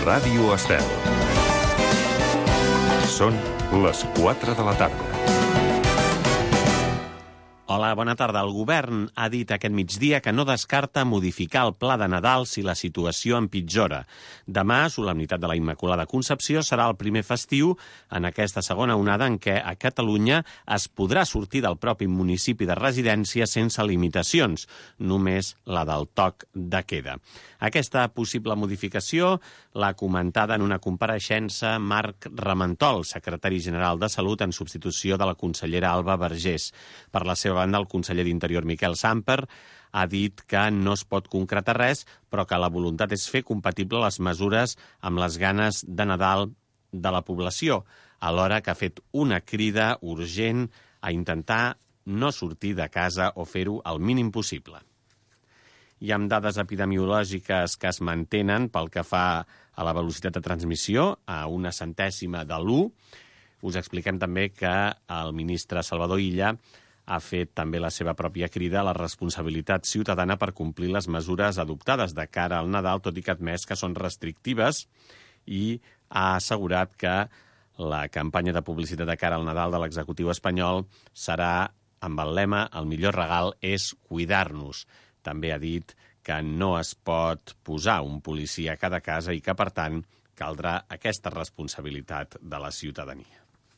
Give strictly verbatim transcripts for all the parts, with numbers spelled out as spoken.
Ràdio Estel. Són les quatre de la tarda. Hola, bona tarda. El govern ha dit aquest migdia que no descarta modificar el pla de Nadal si la situació empitjora. Demà, solemnitat de la Immaculada Concepció, serà el primer festiu en aquesta segona onada en què a Catalunya es podrà sortir del propi municipi de residència sense limitacions, només la del toc de queda. Aquesta possible modificació l'ha comentada en una compareixença Marc Ramentol, secretari general de Salut, en substitució de la consellera Alba Vergés. Per la seva banda, el conseller d'Interior, Miquel Samper, ha dit que no es pot concretar res, però que la voluntat és fer compatible les mesures amb les ganes de Nadal de la població, alhora que ha fet una crida urgent a intentar no sortir de casa o fer-ho el mínim possible. I amb dades epidemiològiques que es mantenen pel que fa a la velocitat de transmissió, a una centèsima de l'u, us expliquem també que el ministre Salvador Illa ha fet també la seva pròpia crida a la responsabilitat ciutadana per complir les mesures adoptades de cara al Nadal, tot i que ha admès que són restrictives, i ha assegurat que la campanya de publicitat de cara al Nadal de l'executiu espanyol serà amb el lema «El millor regal és cuidar-nos». També ha dit que no es pot posar un policia a cada casa i que, per tant, caldrà aquesta responsabilitat de la ciutadania.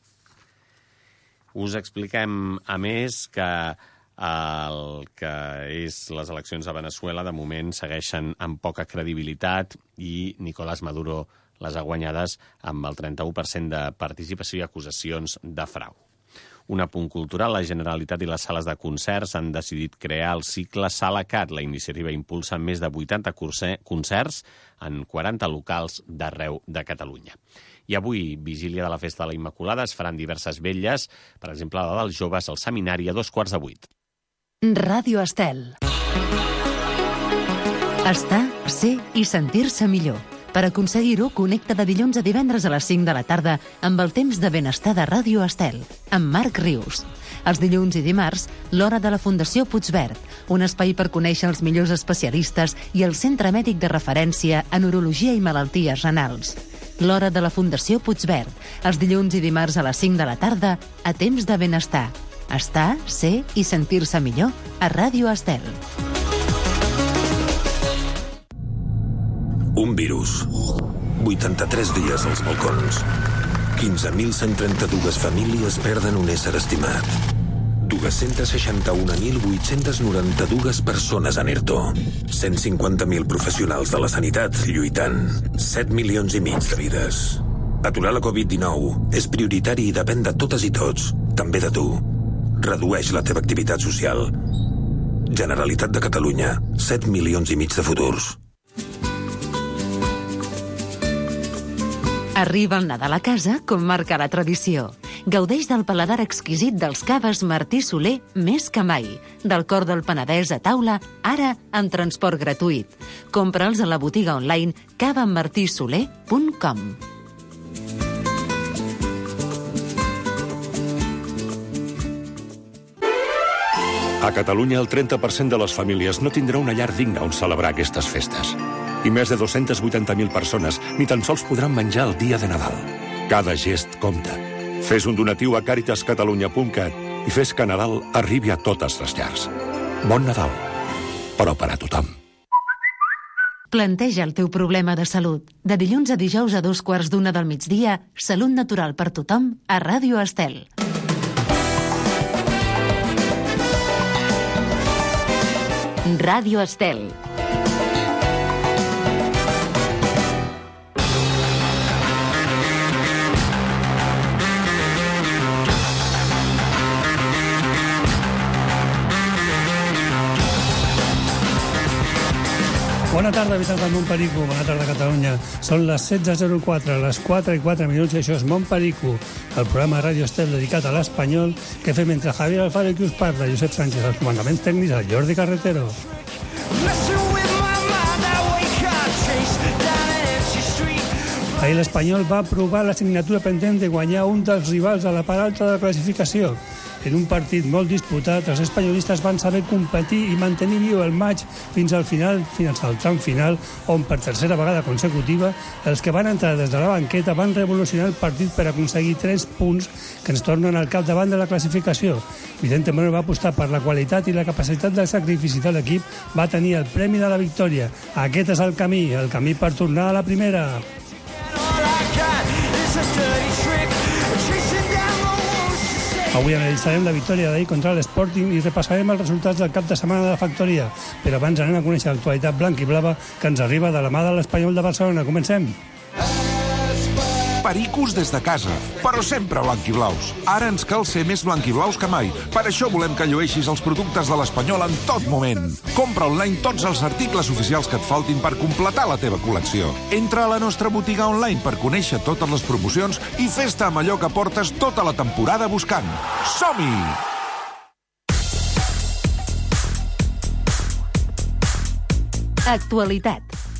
Us expliquem, a més, que el que és les eleccions a Veneçuela de moment segueixen amb poca credibilitat i Nicolás Maduro les ha guanyades amb el trenta-u per cent de participació i acusacions de frau. Un apunt cultural, la Generalitat i les sales de concerts han decidit crear el cicle Sala Cat. La iniciativa impulsa més de vuitanta concerts en quaranta locals d'arreu de Catalunya. I avui, vigília de la Festa de la Immaculada, es faran diverses vetlles, per exemple, la dels joves al seminari a dos quarts de vuit. Ràdio Estel. Estar, ser i sentir-se millor. Per aconseguir-ho, connecta de dilluns a divendres a les cinc de la tarda amb el temps de benestar de Ràdio Estel, amb Marc Rius. Els dilluns i dimarts, l'Hora de la Fundació Puigverd, un espai per conèixer els millors especialistes i el centre mèdic de referència en urologia i malalties renals. L'Hora de la Fundació Puigverd, els dilluns i dimarts a les cinc de la tarda, a temps de benestar. Estar, ser i sentir-se millor a Ràdio Estel. Un virus. vuitanta-tres dies als balcons. quinze mil cent trenta-dues famílies perden un ésser estimat. dos-cents seixanta-un mil vuit-cents noranta-dues persones en ERTO. cent cinquanta mil professionals de la sanitat lluitant. set milions i mig de vides. Aturar la covid dinou és prioritari i depèn de totes i tots, també de tu. Redueix la teva activitat social. Generalitat de Catalunya. set milions i mig de futurs. Arriba el Nadal a casa, com marca la tradició. Gaudeix del paladar exquisit dels caves Martí Soler més que mai. Del cor del Penedès a taula, ara amb transport gratuït. Compra'ls a la botiga online cava martí soler punt com. A Catalunya, el trenta per cent de les famílies no tindrà una llar digna on celebrar aquestes festes. I més de dos-centes vuitanta mil persones ni tan sols podran menjar el dia de Nadal. Cada gest compta. Fes un donatiu a càritas catalunya punt cat i fes que Nadal arribi a totes les llars. Bon Nadal, però per a tothom. Planteja el teu problema de salut. De dilluns a dijous a dos quarts d'una del migdia, Salut Natural per tothom a Ràdio Estel. Ràdio Estel. Bona tarda, habitants del Montperico. Bona tarda, Catalunya. Són les setze zero quatre, les quatre i quatre minuts, i això és Montperico, el programa de Ràdio Estel dedicat a l'espanyol que fem entre Javier Alfaro i qui us parla, Josep Sánchez, els comandaments tècnics, el Jordi Carretero. Ahir l'Espanyol va aprovar la signatura pendent de guanyar un dels rivals a la part alta de la classificació. en un partit molt disputat, els espanyolistes van saber competir i mantenir viu el maig fins al final, fins al tram final, on per tercera vegada consecutiva els que van entrar des de la banqueta van revolucionar el partit per aconseguir tres punts que ens tornen al capdavant de la classificació. Vicente Moreno va apostar per la qualitat i la capacitat del sacrifici de l'equip, va tenir el premi de la victòria. Aquest és el camí, el camí per tornar a la primera. Avui analitzarem la victòria d'ahir contra l'Sporting i repassarem els resultats del cap de setmana de la factoria. Però abans anem a conèixer l'actualitat blanc i blava que ens arriba de la mà de l'Espanyol de Barcelona. Comencem. Pericos des de casa, però sempre blanquiblaus. Ara ens cal ser més blanquiblaus que mai. Per això volem que llueixis els productes de l'Espanyol en tot moment. Compra online tots els articles oficials que et faltin per completar la teva col·lecció. Entra a la nostra botiga online per conèixer totes les promocions i fes-te amb allò que portes tota la temporada buscant. Som-hi! Actualitat.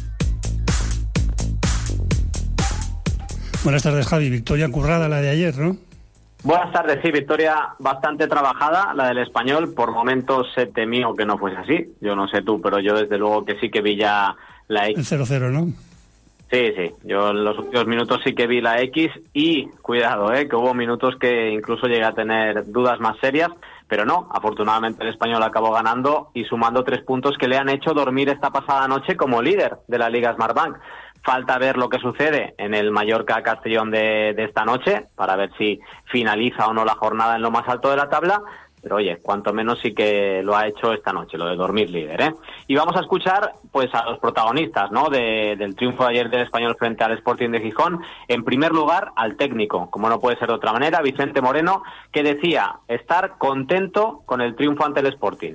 Buenas tardes, Javi. Victoria currada la de ayer, ¿no? Buenas tardes, sí, victoria bastante trabajada, la del Español. Por momentos se temió que no fuese así. Yo no sé tú, pero yo desde luego que sí que vi ya la X. El cero cero, ¿no? Sí, sí. Yo en los últimos minutos sí que vi la X y, cuidado, eh, que hubo minutos que incluso llegué a tener dudas más serias. Pero no, afortunadamente el Español acabó ganando y sumando tres puntos que le han hecho dormir esta pasada noche como líder de la Liga Smartbank. Falta ver lo que sucede en el Mallorca-Castellón de, de esta noche para ver si finaliza o no la jornada en lo más alto de la tabla. Pero oye, cuanto menos sí que lo ha hecho esta noche, lo de dormir líder, ¿eh? Y vamos a escuchar pues a los protagonistas, ¿no? De, del triunfo de ayer del Español frente al Sporting de Gijón. En primer lugar, al técnico, como no puede ser de otra manera, Vicente Moreno, que decía estar contento con el triunfo ante el Sporting.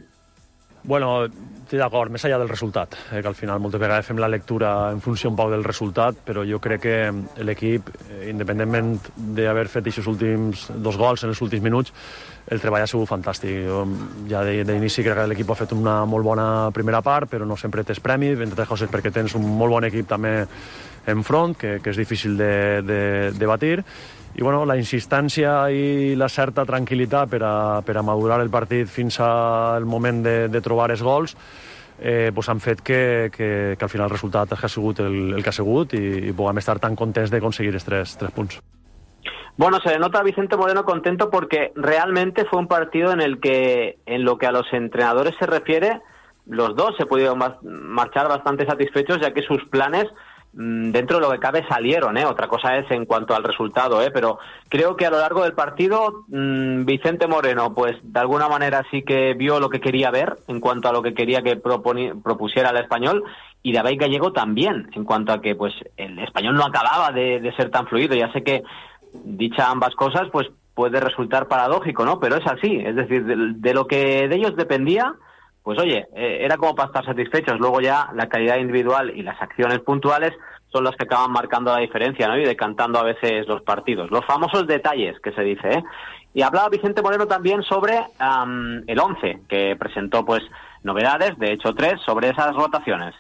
Bueno, estic d'acord, més enllà del resultat, eh, que al final moltes vegades fem la lectura en funció un poc del resultat, però jo crec que l'equip, eh, independentment d'haver fet aquests últims dos gols en els últims minuts, el treball ha sigut fantàstic. Jo, ja d'inici crec que l'equip ha fet una molt bona primera part, però no sempre tens premi, entre altres coses perquè tens un molt bon equip també enfront, que, que és difícil de, de, de batir. I bueno, la insistència i la certa tranquil·litat per a, per a madurar el partit fins al moment de, de trobar els gols eh, pues han fet que, que, que al final el resultat ha sigut el, el que ha sigut i, i puguem estar tan contents de conseguir els tres, tres punts. Bueno, se le nota a Vicente Moreno contento porque realmente fue un partido en el que, en lo que a los entrenadores se refiere, los dos se pudieron marchar bastante satisfechos, ya que sus planes dentro de lo que cabe salieron, ¿eh? Otra cosa es en cuanto al resultado, ¿eh? Pero creo que a lo largo del partido mmm, Vicente Moreno pues de alguna manera sí que vio lo que quería ver en cuanto a lo que quería que proponi- propusiera el Español, y David Gallego también en cuanto a que pues el Español no acababa de, de ser tan fluido. Ya sé que dicha ambas cosas pues puede resultar paradójico, ¿no? Pero es así, es decir, de, de lo que de ellos dependía, pues oye, eh, era como para estar satisfechos. Luego ya la calidad individual y las acciones puntuales son las que acaban marcando la diferencia, ¿no? Y decantando a veces los partidos. Los famosos detalles que se dice, ¿eh? Y hablaba Vicente Moreno también sobre um, el once, que presentó pues novedades, de hecho tres, sobre esas rotaciones.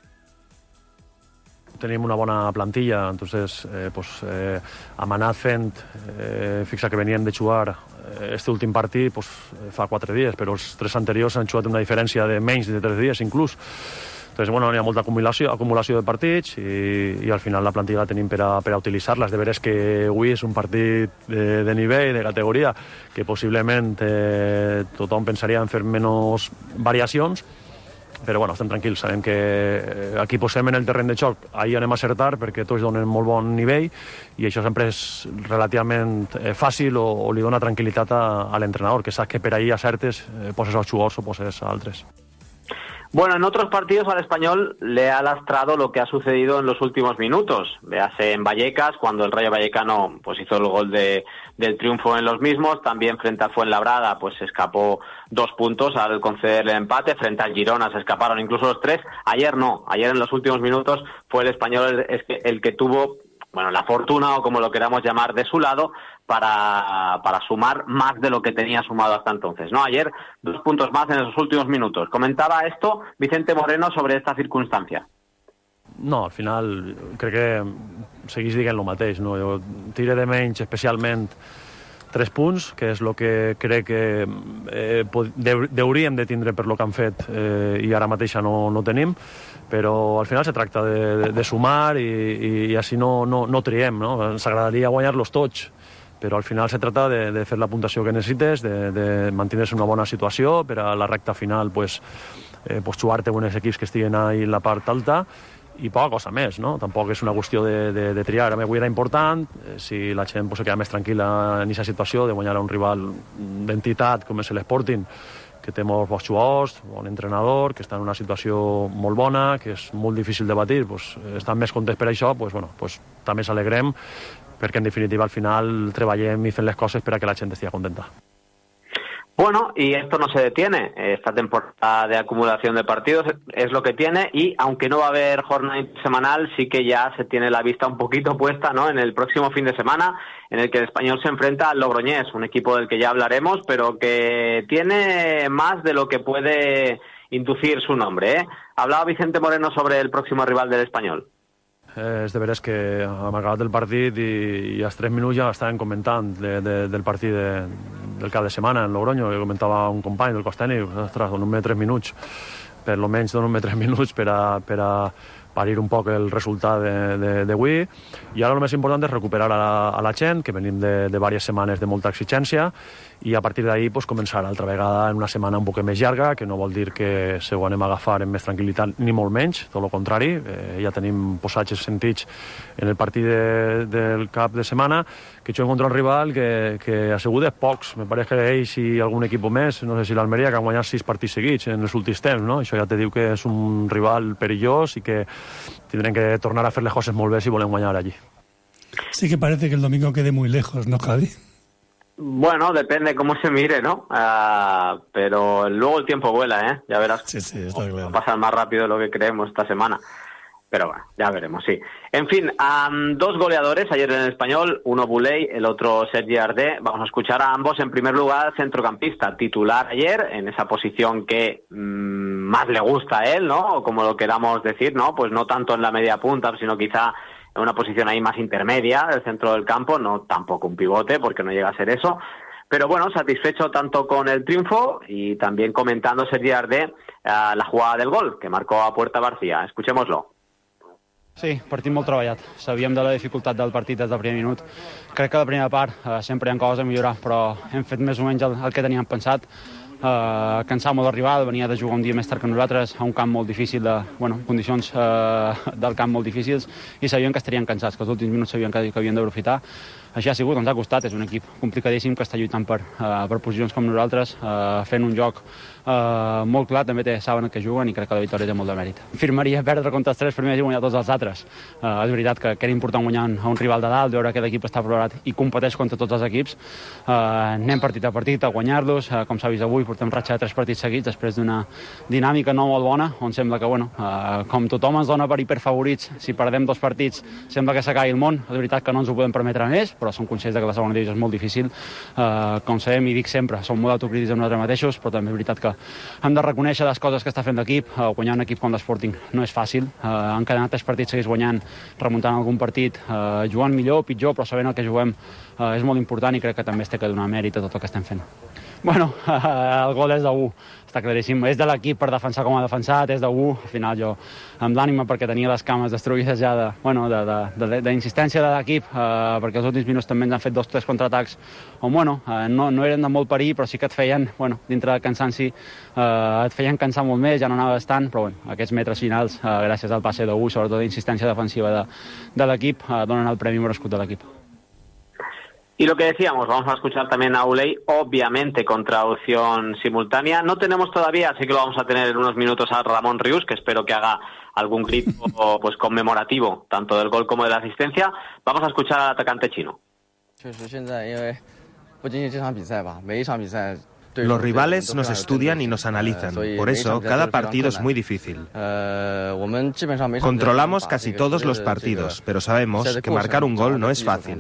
Tenim una bona plantilla, entonces eh, pues, eh, hem anat fent, eh, fixa que veníem de jugar este últim partit pues, fa quatre dies, però els tres anteriors han jugat una diferència de menys de tres dies inclús. Entonces, bueno, hi ha molta acumulació, acumulació de partits i, i al final la plantilla la tenim per a, per a utilitzar-la. De veres que avui és un partit de, de nivell, de categoria, que possiblement eh, tothom pensaria en fer menys variacions, però bueno, estem tranquils, sabem que aquí posem en el terreny de joc, ahir anem a acertar perquè tots donen molt bon nivell i això sempre és relativament fàcil o, o li dona tranquil·litat a, a l'entrenador, que sap que per ahir acertes, eh, poses als jugadors o poses a altres. Bueno, en otros partidos al Español le ha lastrado lo que ha sucedido en los últimos minutos. Véase en Vallecas, cuando el Rayo Vallecano pues hizo el gol de, del triunfo en los mismos. También frente al Fuenlabrada pues se escapó dos puntos al conceder el empate. Frente al Girona se escaparon incluso los tres. Ayer no, ayer en los últimos minutos fue el Español el, el que tuvo, bueno, la fortuna o como lo queramos llamar de su lado para, para sumar más de lo que tenía sumado hasta entonces, ¿no? Ayer dos puntos más en esos últimos minutos. Comentaba esto Vicente Moreno sobre esta circunstancia. No, al final crec que seguís dient el mateix, no? Jo tire de menys especialment tres punts, que és el que crec que eh, hauríem de tindre per lo que han fet eh, i ara mateixa no, no tenim, però al final se tracta de, de, de sumar i, i, i així no, no, no triem, no? Ens agradaria guanyar-los tots, però al final se tracta de, de fer la puntuació que necessites, de, de mantenir-se en una bona situació per a la recta final, pues, eh, pues jugar-te uns equips que estiguen ahí en la part alta, i poca cosa més, no? Tampoc és una qüestió de, de, de triar. A mi avui era important, eh, si la gent pues, se queda més tranquil·la en aquesta situació de guanyar a un rival d'entitat com és l'Sporting, que té molts bons jugadors, bon entrenador, que està en una situació molt bona, que és molt difícil de batir, pues, estan més contents per això, pues, bueno, pues, també s'alegrem, perquè en definitiva al final treballem i fem les coses per a que la gent estigui contenta. Bueno, y esto no se detiene. Esta temporada de acumulación de partidos es lo que tiene y aunque no va a haber jornada semanal, sí que ya se tiene la vista un poquito puesta, ¿no?, en el próximo fin de semana, en el que el Español se enfrenta al Logroñés, un equipo del que ya hablaremos, pero que tiene más de lo que puede inducir su nombre, ¿eh? Hablaba Vicente Moreno sobre el próximo rival del Español. Eh, és de veres que hem acabat el partit i, i als tres minuts ja estàvem comentant de, de, del partit de, del cap de setmana en Logroño, que comentava un company del cos tècnic, ostres, donem-me tres minuts, per lo menys donem-me tres minuts per a, per a parir un poc el resultat d'avui, i ara el més important és recuperar a la, a la gent, que venim de, de diverses setmanes de molta exigència, i a partir d'ahir pues, començar altra vegada en una setmana un poc més llarga, que no vol dir que se ho anem a agafar amb més tranquil·litat, ni molt menys, tot el contrari, eh, ja tenim posatges sentits en el partit de, del cap de setmana, que juguem contra un rival que, que ha sigut de pocs, me pareix que ells i algun equip més, no sé si l'Almeria, que han guanyat sis partits seguits en els últims temps, no? Això ja te diu que és un rival perillós i que tindrem que tornar a fer les coses molt bé si volem guanyar allí. Sí que parece que el domingo quede muy lejos, ¿no, Javi? Bueno, depende cómo se mire, ¿no? Uh, pero luego el tiempo vuela, ¿eh? Ya verás. Sí, sí, está claro. Va a pasar más rápido de lo que creemos esta semana. Pero bueno, ya veremos, sí. En fin, um, dos goleadores ayer en el Español, uno Bouley, el otro Sergi Ardé. Vamos a escuchar a ambos. En primer lugar, centrocampista, titular ayer, en esa posición que mmm, más le gusta a él, ¿no? O como lo queramos decir, ¿no? Pues no tanto en la media punta, sino quizá en una posición ahí más intermedia del centro del campo, no tampoco un pivote, porque no llega a ser eso. Pero bueno, satisfecho tanto con el triunfo y también comentando Sergi Ardé uh, la jugada del gol, que marcó a puerta García. Escuchémoslo. Sí, partit molt treballat. Sabíem de la dificultat del partit des del primer minut. Crec que a la primera part eh, sempre hi ha coses a millorar, però hem fet més o menys el, el que teníem pensat. Uh, cansar molt el rival, venia de jugar un dia més tard que nosaltres a un camp molt difícil, de, bueno, condicions uh, del camp molt difícils, i sabien que estarien cansats, que els últims minuts sabien que, que havien d'aprofitar. Així ha sigut, ens ha costat, és un equip complicadíssim que està lluitant per, uh, per posicions com nosaltres, uh, fent un joc uh, molt clar, també té, saben que juguen i crec que la victòria té molt de mèrit. Firmaria perdre contra els tres primers i guanyar tots els altres. Uh, és veritat que, que era important guanyar a un rival de dalt, veure que l'equip està preparat i competeix contra tots els equips. Uh, anem partit a partit a guanyar-los, uh, com s'ha vist avui, portem ratxa de tres partits seguits després d'una dinàmica no molt bona, on sembla que, bueno, uh, com tothom ens dona per hiperfavorits, si perdem dos partits sembla que s'acabi el món. És veritat que no ens ho podem permetre més, però som conscients que la segona divisió és molt difícil. Uh, com sabem i dic sempre, som molt autocrítics amb nosaltres mateixos, però també és veritat que hem de reconèixer les coses que està fent l'equip. Uh, guanyar un equip com l'Sporting no és fàcil. Uh, han quedat tres partits seguits guanyant, remuntant algun partit, uh, jugant millor o pitjor, però sabent el que juguem uh, és molt important i crec que també es té que donar mèrit a tot el que estem fent. Bueno, el gol és de u, està claríssim. És de l'equip per defensar com ha defensat, és de u. Al final jo, amb l'ànima, perquè tenia les cames destruïdes ja de, bueno, de, de, de, d'insistència de l'equip, eh, perquè els últims minuts també ens han fet dos o tres contraatacs on, bueno, eh, no, no eren de molt perill, però sí que et feien, bueno, dintre del cansanci, eh, et feien cansar molt més, ja no anaves tant, però bueno, aquests metres finals, eh, gràcies al passe de u, sobretot d'insistència defensiva de, de l'equip, eh, donen el premi merescut de l'equip. Y lo que decíamos, vamos a escuchar también a Bouley, obviamente con traducción simultánea. No tenemos todavía, así que lo vamos a tener en unos minutos a Ramón Rius, que espero que haga algún grito pues conmemorativo, tanto del gol como de la asistencia. Vamos a escuchar al atacante chino. Los rivales nos estudian y nos analizan, por eso cada partido es muy difícil. Controlamos casi todos los partidos, pero sabemos que marcar un gol no es fácil.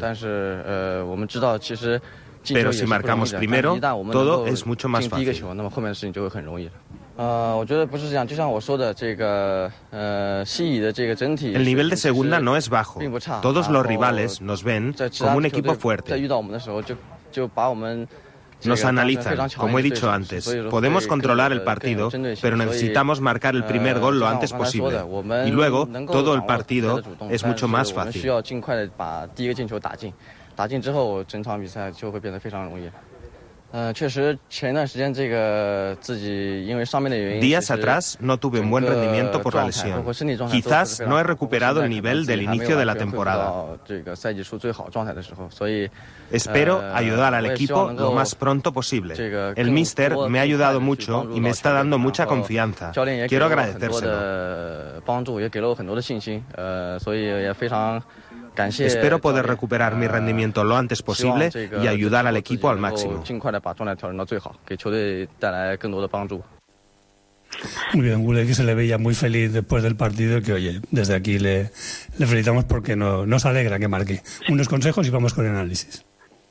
Pero si marcamos primero, todo es mucho más fácil. El nivel de segunda no es bajo. Todos los rivales nos ven como un equipo fuerte. Nos analizan, como he dicho antes. Podemos controlar el partido, pero necesitamos marcar el primer gol lo antes posible. Y luego, todo el partido es mucho más fácil. Días atrás no tuve un buen rendimiento por la lesión. Quizás no he recuperado el nivel del inicio de la temporada. Espero ayudar al equipo lo más pronto posible. El míster me ha ayudado mucho y me está dando mucha confianza. Quiero agradecérselo. Espero poder recuperar mi rendimiento lo antes posible y ayudar al equipo al máximo. Muy bien, Gullit, que se le veía muy feliz después del partido, que oye, desde aquí le, le felicitamos porque no, nos alegra que marque. Unos consejos y vamos con el análisis.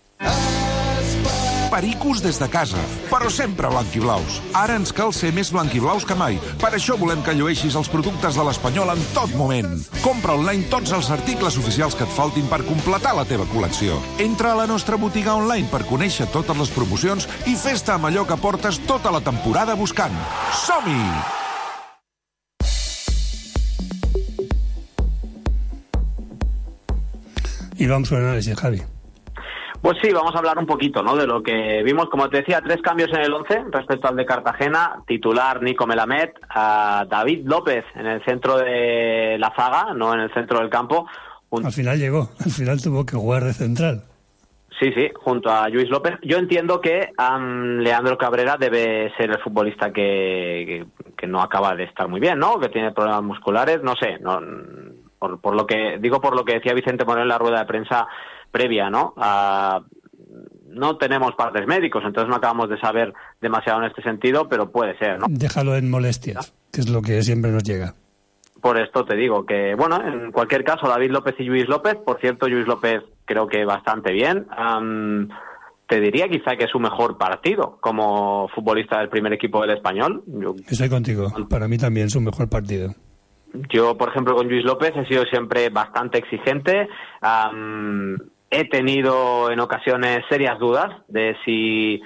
Pericos des de casa, però sempre blanquiblaus. Ara ens cal ser més blanquiblaus que mai. Per això volem que llueixis els productes de l'Espanyol en tot moment. Compra online tots els articles oficials que et faltin per completar la teva col·lecció. Entra a la nostra botiga online per conèixer totes les promocions i fes-te amb allò que portes tota la temporada buscant. Som-hi! Y vamos con el análisis, Javi. Pues sí, vamos a hablar un poquito, ¿no?, de lo que vimos. Como te decía, tres cambios en el once respecto al de Cartagena. Titular Nico Melamed, a David López en el centro de la zaga, no en el centro del campo. Un... Al final llegó, al final tuvo que jugar de central. Sí, sí, junto a Lluís López. Yo entiendo que um, Leandro Cabrera debe ser el futbolista que, que, que no acaba de estar muy bien, ¿no?, que tiene problemas musculares, no sé, no, por, por lo que digo por lo que decía Vicente Moreno en la rueda de prensa previa, ¿no? Uh, no tenemos partes médicos, entonces no acabamos de saber demasiado en este sentido, pero puede ser, ¿no? Déjalo en molestias, que es lo que siempre nos llega. Por esto te digo que, bueno, en cualquier caso, David López y Lluís López, por cierto, Lluís López creo que bastante bien. Um, te diría quizá que es su mejor partido como futbolista del primer equipo del Español. Yo... Estoy contigo, para mí también es su mejor partido. Yo, por ejemplo, con Lluís López he sido siempre bastante exigente. Um, He tenido en ocasiones serias dudas de si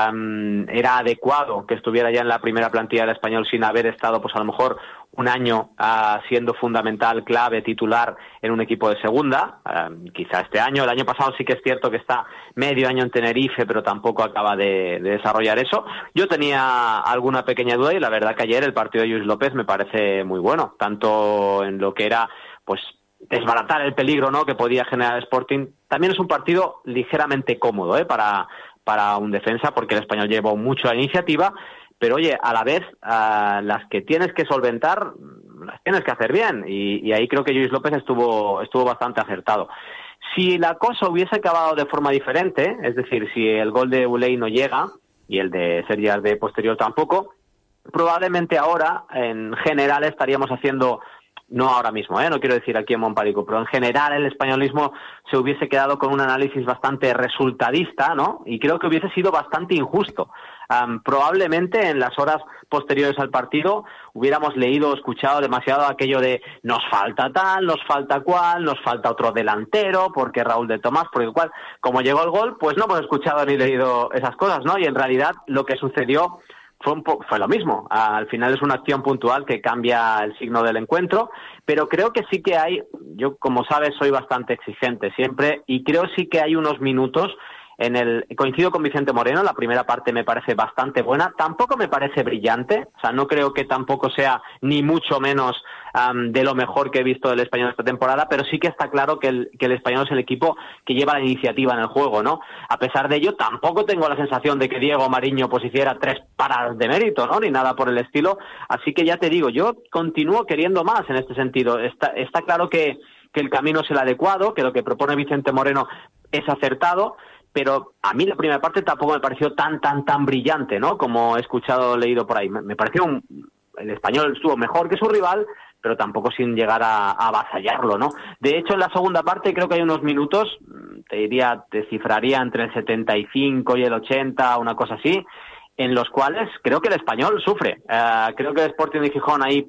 um, era adecuado que estuviera ya en la primera plantilla del Español sin haber estado, pues a lo mejor, un año uh, siendo fundamental, clave, titular en un equipo de segunda. Uh, quizá este año, el año pasado sí que es cierto que está medio año en Tenerife, pero tampoco acaba de, de desarrollar eso. Yo tenía alguna pequeña duda y la verdad que ayer el partido de Lluís López me parece muy bueno, tanto en lo que era, pues, desbaratar el peligro, ¿no?, que podía generar el Sporting. También es un partido ligeramente cómodo, ¿eh?, para, para un defensa, porque el Español llevó mucho la iniciativa, pero oye, a la vez, uh, las que tienes que solventar, las tienes que hacer bien, y, y ahí creo que Lluís López estuvo, estuvo bastante acertado. Si la cosa hubiese acabado de forma diferente, es decir, si el gol de Uley no llega, y el de Sergi Ardé posterior tampoco, probablemente ahora, en general, estaríamos haciendo... No ahora mismo, ¿eh? No quiero decir aquí en Montparico, pero en general el españolismo se hubiese quedado con un análisis bastante resultadista, ¿no? Y creo que hubiese sido bastante injusto. Um, probablemente en las horas posteriores al partido hubiéramos leído o escuchado demasiado aquello de nos falta tal, nos falta cual, nos falta otro delantero, porque Raúl de Tomás, porque cual. Como llegó el gol, pues no hemos escuchado ni leído esas cosas, ¿no? Y en realidad lo que sucedió Fue, un po- fue lo mismo. Al final es una acción puntual que cambia el signo del encuentro, pero creo que sí que hay, yo como sabes soy bastante exigente siempre, y creo sí que hay unos minutos en el, coincido con Vicente Moreno, la primera parte me parece bastante buena, tampoco me parece brillante, o sea, no creo que tampoco sea ni mucho menos um, de lo mejor que he visto del Español esta temporada, pero sí que está claro que el, que el Español es el equipo que lleva la iniciativa en el juego, ¿no? A pesar de ello, tampoco tengo la sensación de que Diego Mariño pues hiciera tres paradas de mérito, ¿no? Ni nada por el estilo, así que ya te digo, yo continúo queriendo más en este sentido. Está, está claro que, que el camino es el adecuado, que lo que propone Vicente Moreno es acertado, pero a mí la primera parte tampoco me pareció tan, tan, tan brillante, ¿no?, como he escuchado, leído por ahí. Me, me pareció un... El Español estuvo mejor que su rival, pero tampoco sin llegar a, a avasallarlo, ¿no? De hecho, en la segunda parte creo que hay unos minutos, te diría, te cifraría entre el setenta y cinco y el ochenta, una cosa así, en los cuales creo que el Español sufre. Uh, creo que el Sporting de Gijón ahí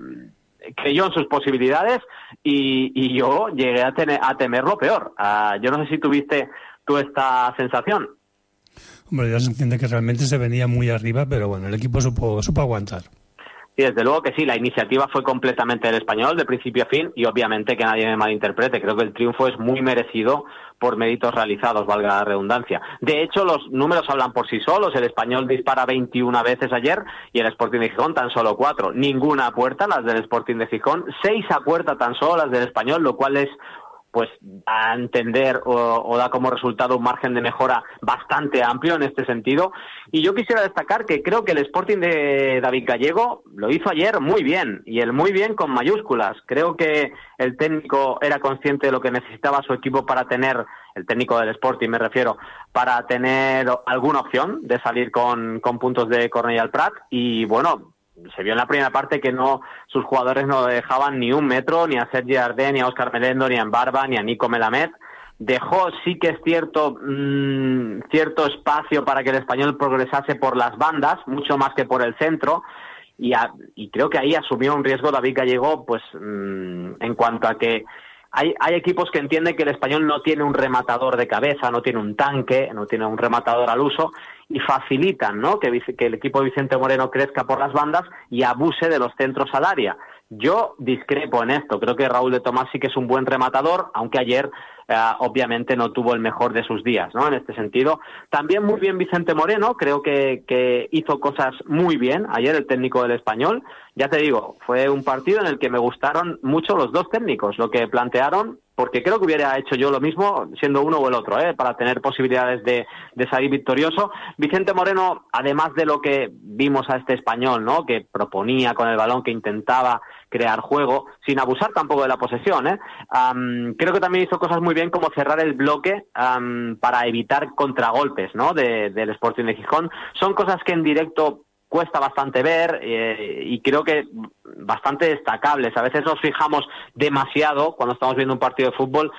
creyó en sus posibilidades y, y yo llegué a, tener, a temer lo peor. Uh, yo no sé si tuviste tú esta sensación? Hombre, ya se entiende que realmente se venía muy arriba, pero bueno, el equipo supo, supo aguantar. Sí, desde luego que sí, la iniciativa fue completamente del Español, de principio a fin, y obviamente que nadie me malinterprete, creo que el triunfo es muy merecido por méritos realizados, valga la redundancia. De hecho, los números hablan por sí solos, el Español dispara veintiuna veces ayer y el Sporting de Gijón tan solo cuatro. Ninguna a puerta, las del Sporting de Gijón, seis a puerta tan solo las del Español, lo cual es pues a entender o, o da como resultado un margen de mejora bastante amplio en este sentido. Y yo quisiera destacar que creo que el Sporting de David Gallego lo hizo ayer muy bien, y el muy bien con mayúsculas. Creo que el técnico era consciente de lo que necesitaba su equipo para tener, el técnico del Sporting me refiero, para tener alguna opción de salir con, con puntos de Cornellà al Prat, y bueno, se vio en la primera parte que no, sus jugadores no dejaban ni un metro, ni a Sergi Ardé, ni a Óscar Melendo, ni a Barba, ni a Nico Melamed. Dejó, sí que es cierto, mmm, cierto espacio para que el Español progresase por las bandas, mucho más que por el centro, y, a, y creo que ahí asumió un riesgo David Gallego, pues mmm, en cuanto a que Hay, hay equipos que entienden que el Español no tiene un rematador de cabeza, no tiene un tanque, no tiene un rematador al uso, y facilitan, ¿no?, que, que el equipo de Vicente Moreno crezca por las bandas y abuse de los centros al área. Yo discrepo en esto, creo que Raúl de Tomás sí que es un buen rematador, aunque ayer eh, obviamente no tuvo el mejor de sus días, ¿no?, en este sentido. También muy bien Vicente Moreno, creo que, que hizo cosas muy bien ayer el técnico del Español. Ya te digo, fue un partido en el que me gustaron mucho los dos técnicos, lo que plantearon, porque creo que hubiera hecho yo lo mismo siendo uno o el otro, ¿eh?, para tener posibilidades de, de salir victorioso. Vicente Moreno, además de lo que vimos a este Español, ¿no?, que proponía con el balón, que intentaba crear juego, sin abusar tampoco de la posesión, ¿eh? Um, creo que también hizo cosas muy bien, como cerrar el bloque um, para evitar contragolpes, ¿no?, de, del Sporting de Gijón. Son cosas que en directo cuesta bastante ver eh, y creo que bastante destacables. A veces nos fijamos demasiado cuando estamos viendo un partido de fútbol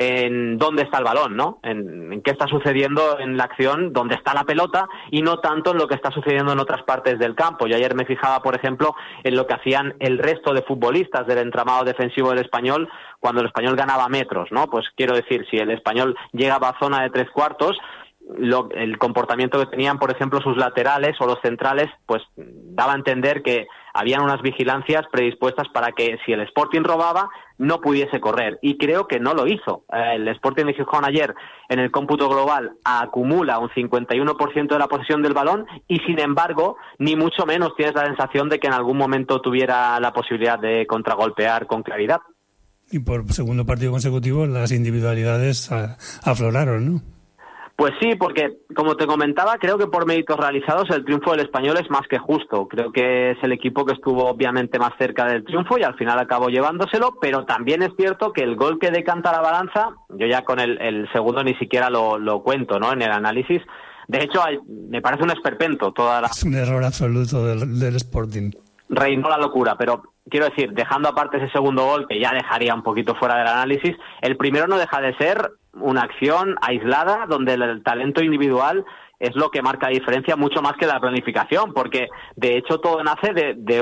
en dónde está el balón, ¿no?, en, en qué está sucediendo en la acción, dónde está la pelota, y no tanto en lo que está sucediendo en otras partes del campo. Yo ayer me fijaba, por ejemplo, en lo que hacían el resto de futbolistas del entramado defensivo del Español cuando el Español ganaba metros, ¿no? Pues quiero decir, si el Español llegaba a zona de tres cuartos, Lo, el comportamiento que tenían, por ejemplo, sus laterales o los centrales, pues daba a entender que habían unas vigilancias predispuestas para que si el Sporting robaba, no pudiese correr. Y creo que no lo hizo. El Sporting de Gijón ayer, en el cómputo global, acumula un cincuenta y uno por ciento de la posesión del balón y, sin embargo, ni mucho menos tienes la sensación de que en algún momento tuviera la posibilidad de contragolpear con claridad. Y por segundo partido consecutivo, las individualidades afloraron, ¿no? Pues sí, porque, como te comentaba, creo que por méritos realizados el triunfo del Español es más que justo. Creo que es el equipo que estuvo obviamente más cerca del triunfo y al final acabó llevándoselo, pero también es cierto que el gol que decanta la balanza, yo ya con el, el segundo ni siquiera lo, lo cuento, ¿no?, en el análisis. De hecho, hay, me parece un esperpento toda la... Es un error absoluto del, del Sporting. Reinó la locura, pero quiero decir, dejando aparte ese segundo gol, que ya dejaría un poquito fuera del análisis, el primero no deja de ser una acción aislada donde el talento individual es lo que marca la diferencia, mucho más que la planificación, porque de hecho todo nace de, de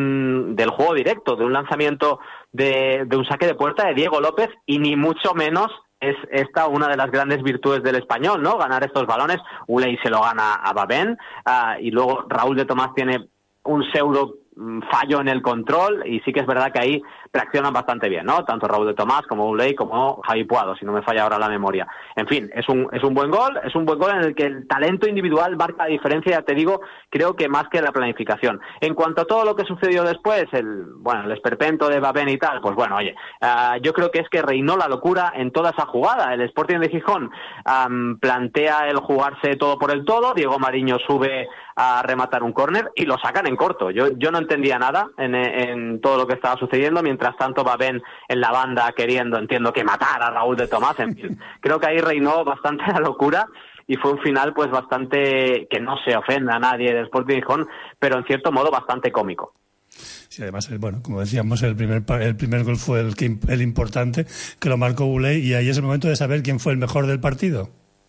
un del juego directo, de un lanzamiento de, de un saque de puerta de Diego López, y ni mucho menos es esta una de las grandes virtudes del Español, ¿no?, ganar estos balones. Uley se lo gana a Babén, uh, y luego Raúl de Tomás tiene un pseudo fallo en el control, y sí que es verdad que ahí reaccionan bastante bien, ¿no?, tanto Raúl de Tomás como Uley como Javi Puado, si no me falla ahora la memoria. En fin, es un es un buen gol, es un buen gol en el que el talento individual marca la diferencia, ya te digo, creo que más que la planificación. En cuanto a todo lo que sucedió después, el bueno, el esperpento de Babén y tal, pues bueno, oye, uh, yo creo que es que reinó la locura en toda esa jugada. El Sporting de Gijón um, plantea el jugarse todo por el todo, Diego Mariño sube a rematar un córner y lo sacan en corto. Yo yo no entendía nada en, en todo lo que estaba sucediendo. Mientras tanto, Babén en la banda queriendo, entiendo que matar a Raúl de Tomás. En fin, creo que ahí reinó bastante la locura y fue un final pues bastante, que no se ofenda a nadie del Sporting de Gijón, pero en cierto modo bastante cómico. Sí, además, bueno, como decíamos, el primer el primer gol fue el, que, el importante, que lo marcó Uley, y ahí es el momento de saber quién fue el mejor del partido.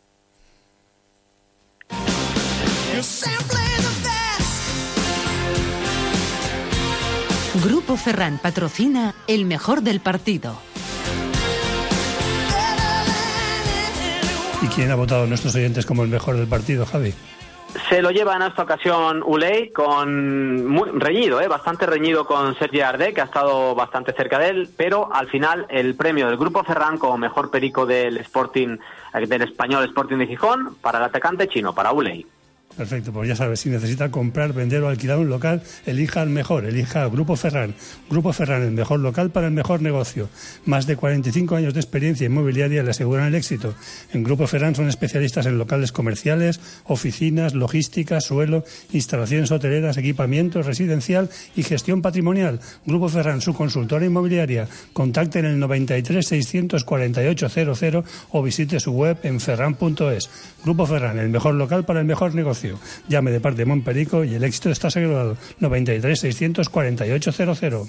Grupo Ferran patrocina el mejor del partido. ¿Y quién ha votado a nuestros oyentes como el mejor del partido, Javi? Se lo lleva en esta ocasión Uley, con muy reñido, ¿eh? bastante reñido con Sergi Ardé, que ha estado bastante cerca de él, pero al final el premio del Grupo Ferran como mejor perico del Sporting, del español Sporting de Gijón, para el atacante chino, para Uley. Perfecto, pues ya sabes, si necesita comprar, vender o alquilar un local, elija el mejor, elija Grupo Ferran. Grupo Ferran, el mejor local para el mejor negocio. Más de cuarenta y cinco años de experiencia inmobiliaria le aseguran el éxito. En Grupo Ferran son especialistas en locales comerciales, oficinas, logística, suelo, instalaciones hoteleras, equipamiento residencial y gestión patrimonial. Grupo Ferran, su consultora inmobiliaria. Contacte en el noventa y tres, seiscientos cuarenta y ocho, cero cero o visite su web en ferran punto es. Grupo Ferran, el mejor local para el mejor negocio. Llame de parte de Monperico y el éxito está asegurado. noventa y tres, seiscientos cuarenta y ocho, cero cero.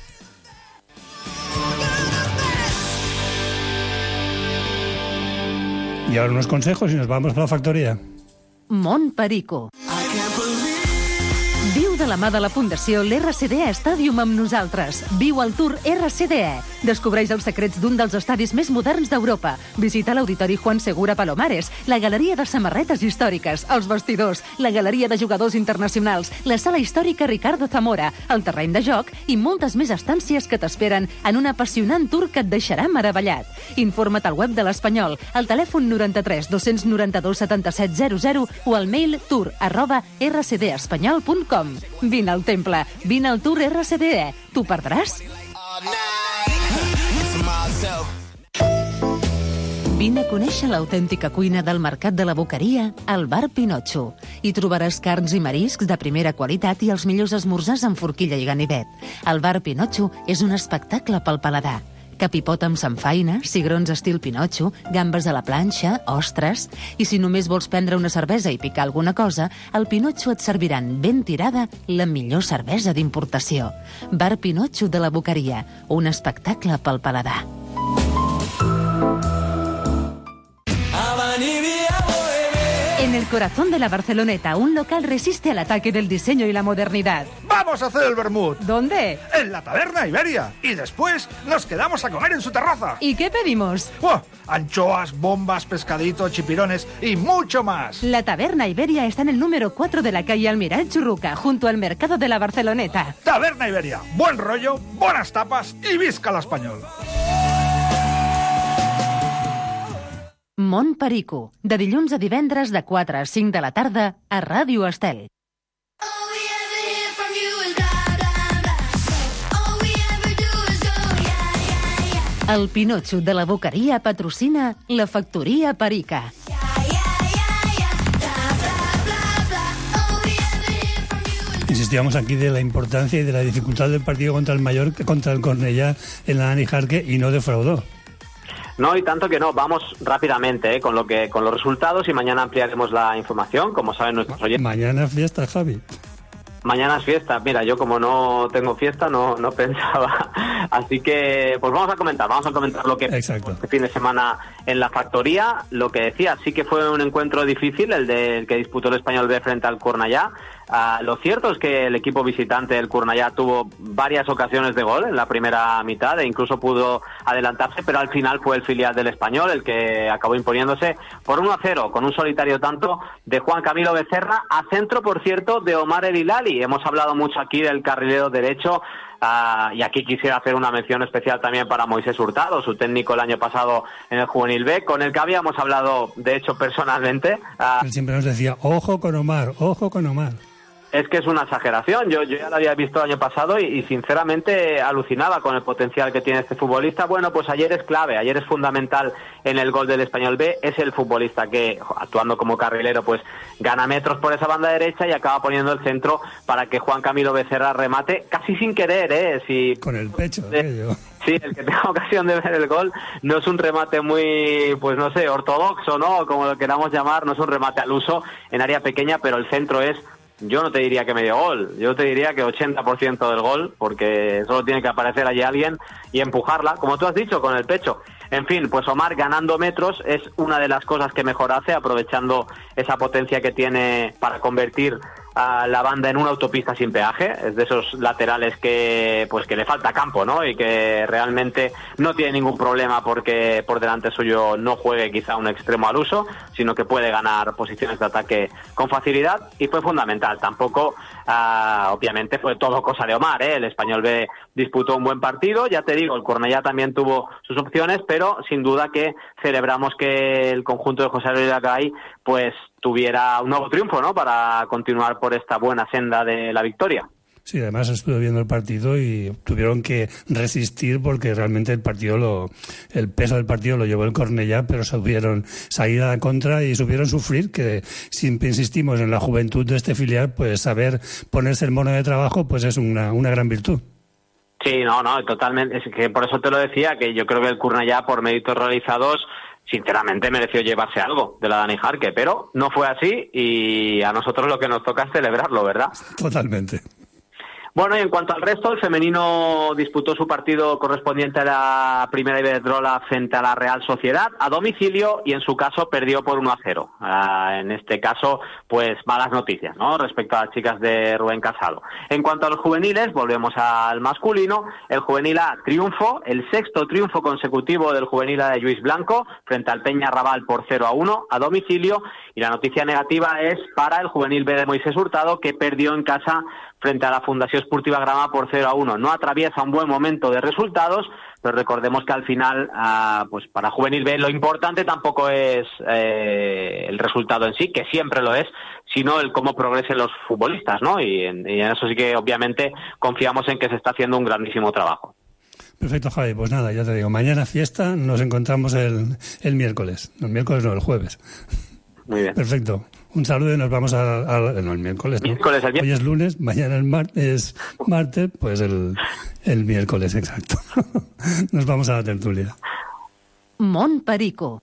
Y ahora unos consejos y nos vamos a la factoría. Monperico. Viu de la mà de la Fundació l'R C D E Stadium amb nosaltres. Viu el Tour R C D E. Descobreix els secrets d'un dels estadis més moderns d'Europa. Visita l'Auditori Juan Segura Palomares, la Galeria de Samarretes Històriques, els vestidors, la Galeria de Jugadors Internacionals, la Sala Històrica Ricardo Zamora, el terreny de joc i moltes més estàncies que t'esperen en un apassionant tour que et deixarà meravellat. Informa't al web de l'Espanyol, al telèfon noranta-tres, dos-cents noranta-dos, setanta-set, zero zero o al mail tour arroba r c d espanyol punt com. Vine al temple, vine al Tour R C D E. T'ho perdràs? Vine a conèixer l'autèntica cuina del Mercat de la Boqueria al Bar Pinotxo. Hi trobaràs carns i mariscs de primera qualitat i els millors esmorzars amb forquilla i ganivet. El Bar Pinotxo és un espectacle pel paladar. Capipot amb samfaina, cigrons estil Pinotxo, gambes a la planxa, ostres... I si només vols prendre una cervesa i picar alguna cosa, al Pinotxo et serviran ben tirada la millor cervesa d'importació. Bar Pinotxo de la Boqueria, un espectacle pel paladar. En el corazón de la Barceloneta, un local resiste al ataque del diseño y la modernidad. ¡Vamos a hacer el vermut! ¿Dónde? En la Taberna Iberia. Y después nos quedamos a comer en su terraza. ¿Y qué pedimos? ¡Oh! Anchoas, bombas, pescaditos, chipirones y mucho más. La Taberna Iberia está en el número cuatro de la calle Almiral Churruca, junto al mercado de la Barceloneta. Taberna Iberia. Buen rollo, buenas tapas y visca l'espanyol. Monperico, de dilluns a divendres de quatre a cinc de la tarda a Ràdio Estel. El Pinotxo de la Boqueria patrocina la Factoria Perica. Insistíamos aquí de la importancia y de la dificultad del partido contra el Mallorca, contra el Cornellá en la Dani Jarque, y no defraudó. No, y tanto que no. Vamos rápidamente ¿eh? con lo que con los resultados y mañana ampliaremos la información, como saben nuestros oyentes. Mañana es fiesta, Javi. Mañana es fiesta. Mira, yo como no tengo fiesta, no no pensaba. Así que, pues vamos a comentar, vamos a comentar lo que Exacto. este fin de semana en la Factoría. Lo que decía, sí que fue un encuentro difícil, el del que disputó el Español B frente al Cornellá. Uh, lo cierto es que el equipo visitante del Cornellá tuvo varias ocasiones de gol en la primera mitad e incluso pudo adelantarse, pero al final fue el filial del Español el que acabó imponiéndose por uno a cero con un solitario tanto de Juan Camilo Becerra, a centro, por cierto, de Omar El Hilali. Hemos hablado mucho aquí del carrilero derecho. Uh, y aquí quisiera hacer una mención especial también para Moisés Hurtado, su técnico el año pasado en el Juvenil B, con el que habíamos hablado, de hecho, personalmente. Uh, Él siempre nos decía, ojo con Omar, ojo con Omar. Es que es una exageración. Yo, yo ya lo había visto el año pasado y, y sinceramente alucinaba con el potencial que tiene este futbolista. Bueno, pues ayer es clave, ayer es fundamental en el gol del Español B. Es el futbolista que, actuando como carrilero, pues gana metros por esa banda derecha y acaba poniendo el centro para que Juan Camilo Becerra remate casi sin querer, ¿eh? Si, con el pecho, eh, aquello. Sí, el que tenga ocasión de ver el gol no es un remate muy, pues no sé, ortodoxo, ¿no? Como lo queramos llamar, no es un remate al uso en área pequeña, pero el centro es... Yo no te diría que medio gol, yo te diría que ochenta por ciento del gol, porque solo tiene que aparecer allí alguien y empujarla, como tú has dicho, con el pecho. En fin, pues Omar ganando metros es una de las cosas que mejor hace, aprovechando esa potencia que tiene para convertir uh, la banda en una autopista sin peaje. Es de esos laterales que pues que le falta campo, ¿no? Y que realmente no tiene ningún problema porque por delante suyo no juegue quizá un extremo al uso, sino que puede ganar posiciones de ataque con facilidad, y fue fundamental. Tampoco, uh, obviamente, fue todo cosa de Omar, ¿eh? El Español B disputó un buen partido, ya te digo, el Cornellá también tuvo sus opciones, pero sin duda que celebramos que el conjunto de José Luis Lacay pues tuviera un nuevo triunfo, ¿no? Para continuar por esta buena senda de la victoria. Sí, además estuve viendo el partido y tuvieron que resistir porque realmente el partido, lo, el peso del partido lo llevó el Cornellá, pero supieron salir a la contra y supieron sufrir, que siempre insistimos en la juventud de este filial, pues saber ponerse el mono de trabajo pues es una, una gran virtud. Sí, no, no, totalmente. Es que por eso te lo decía, que yo creo que el Cornellá, por méritos realizados, sinceramente mereció llevarse algo de la Dani Jarque, pero no fue así y a nosotros lo que nos toca es celebrarlo, ¿verdad? Totalmente. Bueno, y en cuanto al resto, el femenino disputó su partido correspondiente a la primera Iberdrola frente a la Real Sociedad a domicilio y en su caso perdió por uno a cero. Uh, en este caso, pues malas noticias, ¿no? Respecto a las chicas de Rubén Casado. En cuanto a los juveniles, volvemos al masculino. El juvenil A triunfo, el sexto triunfo consecutivo del juvenil A de Lluís Blanco frente al Peña Raval por cero a uno a domicilio. Y la noticia negativa es para el juvenil B de Moisés Hurtado, que perdió en casa frente a la Fundació Esportiva Grama por cero a uno. No atraviesa un buen momento de resultados, pero recordemos que al final, uh, pues para Juvenil B lo importante tampoco es eh, el resultado en sí, que siempre lo es, sino el cómo progresen los futbolistas, ¿no? Y en, y en eso sí que obviamente confiamos en que se está haciendo un grandísimo trabajo. Perfecto, Javi. Pues nada, ya te digo, mañana fiesta, nos encontramos el, el miércoles. El miércoles no, el jueves. Muy bien. Perfecto. Un saludo y nos vamos a, a no, el miércoles, ¿no? Miércoles, el Hoy es lunes, mañana es martes, martes pues el, el miércoles, exacto. Nos vamos a la tertúlia. Mont Perico.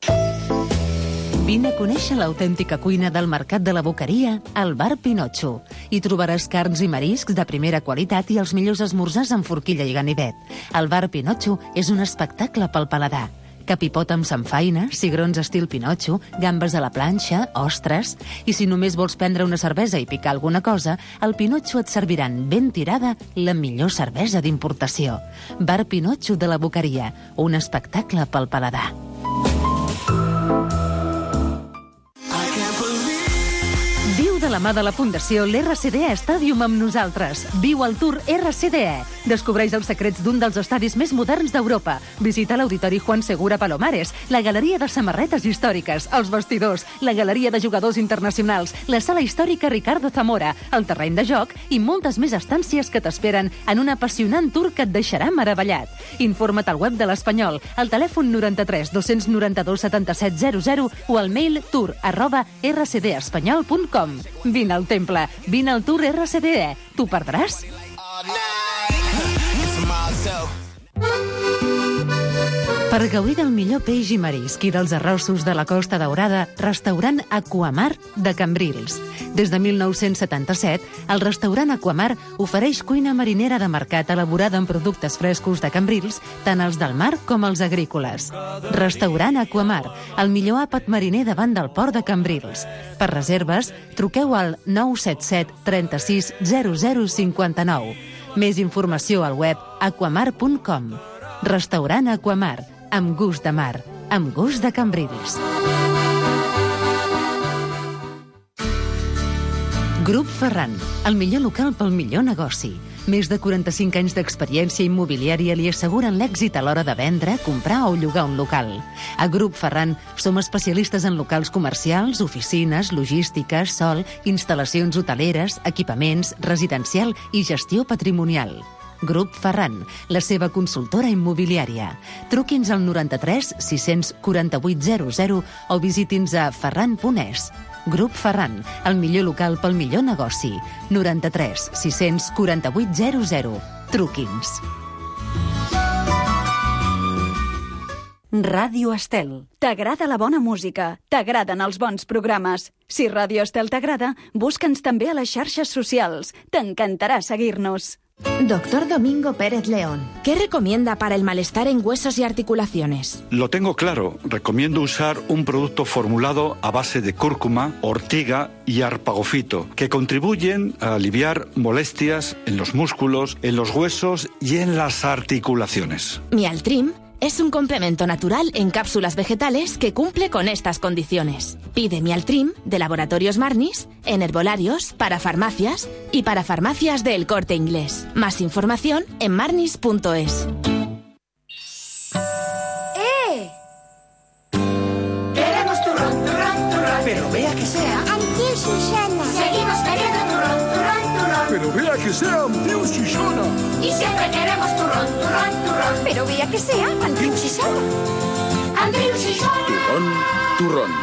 Vine a conèixer l'autèntica cuina del Mercat de la Boqueria al Bar Pinotxo. Hi trobaràs carns i mariscs de primera qualitat i els millors esmorzars amb forquilla i ganivet. El Bar Pinotxo és un espectacle pel paladar. Capipot amb samfaina, cigrons estil Pinotxo, gambes a la planxa, ostres... I si només vols prendre una cervesa i picar alguna cosa, al Pinotxo et serviran ben tirada la millor cervesa d'importació. Bar Pinotxo de la Boqueria, un espectacle pel paladar. Viu de la mà de la Fundació l'R C D E Stadium amb nosaltres. Viu el Tour R C D E. Descobreix els secrets d'un dels estadis més moderns d'Europa. Visita l'Auditori Juan Segura Palomares, la Galeria de Samarretes Històriques, els vestidors, la Galeria de Jugadors Internacionals, la Sala Històrica Ricardo Zamora, el terreny de joc i moltes més estàncies que t'esperen en un apassionant tour que et deixarà meravellat. Informa't al web de l'Espanyol, al telèfon noranta-tres dos noranta-dos setanta-set zero zero o al mail tour arroba r c d espanyol punt com. Vine al temple, vine al Tour R C D E. T'ho perdràs? Per gaudir del millor peix i marisc i dels arrossos de la Costa Daurada, restaurant Aquamar de Cambrils. Des de mil nou-cents setanta-set, el restaurant Aquamar ofereix cuina marinera de mercat elaborada amb productes frescos de Cambrils, tant els del mar com els agrícoles. Restaurant Aquamar, el millor àpat mariner davant del port de Cambrils. Per reserves, truqueu al nou set set trenta-sis zero zero cinquanta-nou. Més informació al web aquamar punt com. Restaurant Aquamar, amb gust de mar, amb gust de Cambrils. Grup Ferran, el millor local pel millor negoci. Més de quaranta-cinc anys d'experiència immobiliària li asseguren l'èxit a l'hora de vendre, comprar o llogar un local. A Grup Ferran som especialistes en locals comercials, oficines, logística, sol, instal·lacions hoteleres, equipaments, residencial i gestió patrimonial. Grup Ferran, la seva consultora immobiliària. Truqui'ns al noranta-tres sis quaranta-vuit zero zero o visiti'ns a ferran punt es. Grup Ferran, el millor local pel millor negoci. noranta-tres sis quaranta-vuit zero zero. Truqui'ns. Ràdio Estel. T'agrada la bona música? T'agraden els bons programes? Si Ràdio Estel t'agrada, busca'ns també a les xarxes socials. T'encantarà seguir-nos. Doctor Domingo Pérez León, ¿qué recomienda para el malestar en huesos y articulaciones? Lo tengo claro. Recomiendo usar un producto formulado a base de cúrcuma, ortiga y arpagofito, que contribuyen a aliviar molestias en los músculos, en los huesos y en las articulaciones. Mialtrim es un complemento natural en cápsulas vegetales que cumple con estas condiciones. Pide Mialtrim de Laboratorios Marnis en herbolarios, para farmacias y para farmacias del Corte Inglés. Más información en marnis punto es. ¡Eh! Queremos turrón, turrón, turrón. Pero vea que sea. Antiu Susana. Seguimos queriendo turrón, turrón, turrón. Pero vea que sea Antiu Susana. Y siempre queremos turrón, turrón, turrón. Pero vea que sea Antiu Susana. Antiu Susana. Turrón, turrón.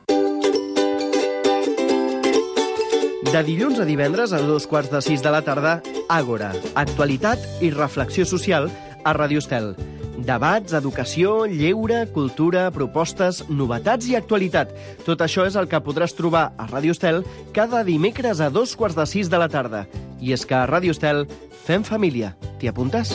De dilluns a divendres a dos quarts de sis de la tarda, Àgora, actualitat i reflexió social a Ràdio Estel. Debats, educació, lleure, cultura, propostes, novetats i actualitat. Tot això és el que podràs trobar a Ràdio Estel cada dimecres a dos quarts de sis de la tarda. I és que a Ràdio Estel fem família. T'hi apuntes?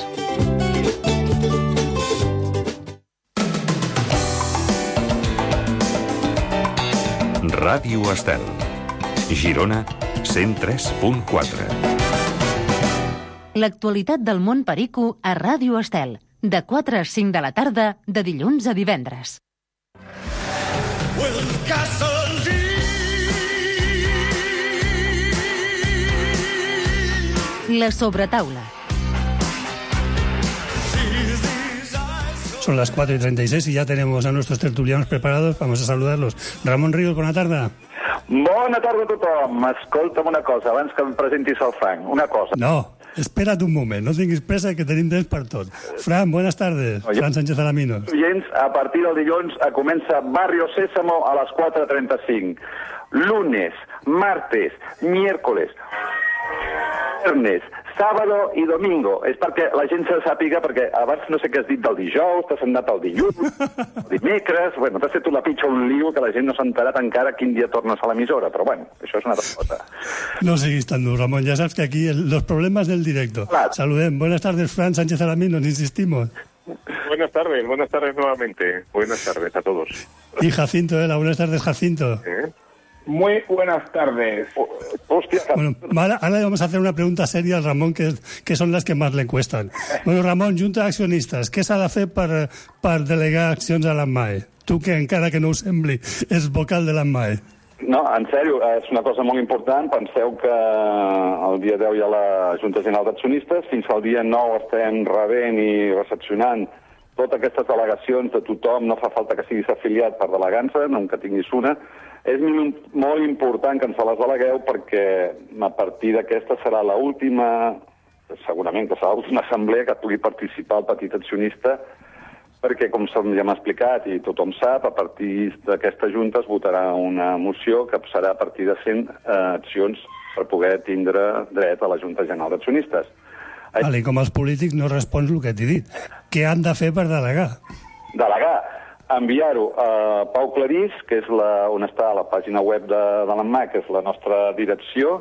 Ràdio Estel. Girona, cent tres punt quatre. L'actualitat del món perico a Ràdio Estel. De quatre a cinc de la tarda, de dilluns a divendres. La sobretaula. Son las cuatro y treinta y seis y ya tenemos a nuestros tertulianos preparados. Vamos a saludarlos. Ramon Ríos, bona tarda. Bona tarda a tothom. Escolta'm una cosa, abans que em presentis el Frank. Una cosa. No, espera't un moment, no tinguis pressa que tenim temps per tot. Fran, buenas tardes. Oye, Fran Sánchez Alaminos. Oients, a partir del dilluns comença Barrio Sésamo a les quatre trenta-cinc. Lunes, martes, miércoles, viernes, sábado i domingo. És perquè la gent se sàpiga, perquè abans no sé què has dit del dijous, t'has anat el dilluns, el dimecres, bueno, t'has fet una pitxa, un lío, que la gent no s'ha enterat encara quin dia tornes a l'emissora, però bueno, això és una altra cosa. No siguis tan dur, Ramon, ya sabes que aquí el, los problemas del directo. Claro. Saluden, buenas tardes, Fran Sánchez Alaminos, insistimos. Buenas tardes, buenas tardes nuevamente. Buenas tardes a todos. Y Jacinto, Ela, buenas tardes, Jacinto. ¿Eh? Muy buenas tardes. Hostia. Bueno, ahora, ahora le vamos a hacer una pregunta seria al Ramon, que, que son las que más le cuestan. Bueno, Ramon, Junta d'Accionistes, què s'ha de fer per, per delegar accions a l'ANMAE? Tu, que encara que no ho sembli, és vocal de l'ANMAE. No, en sèrio, és una cosa molt important. Penseu que el dia deu hi ha la Junta General d'Accionistes, fins al dia nou estem rebent i recepcionant totes aquestes delegacions de tothom. No fa falta que siguis afiliat per delegar-se, no que tinguis una. És molt important que ens les delegueu perquè a partir d'aquesta serà l'última, segurament que serà l'última assemblea que pugui participar el petit accionista, perquè, com ja m'ha explicat i tothom sap, a partir d'aquesta junta es votarà una moció que serà a partir de cent eh, accions per poder tindre dret a la Junta General d'Accionistes. Vale, i com els polítics no respons el que t'he dit. Què han de fer per delegar? Delegar? Enviar-ho a Pau Clarís, que és la, on està a la pàgina web de, de l'ANMAE, que és la nostra direcció,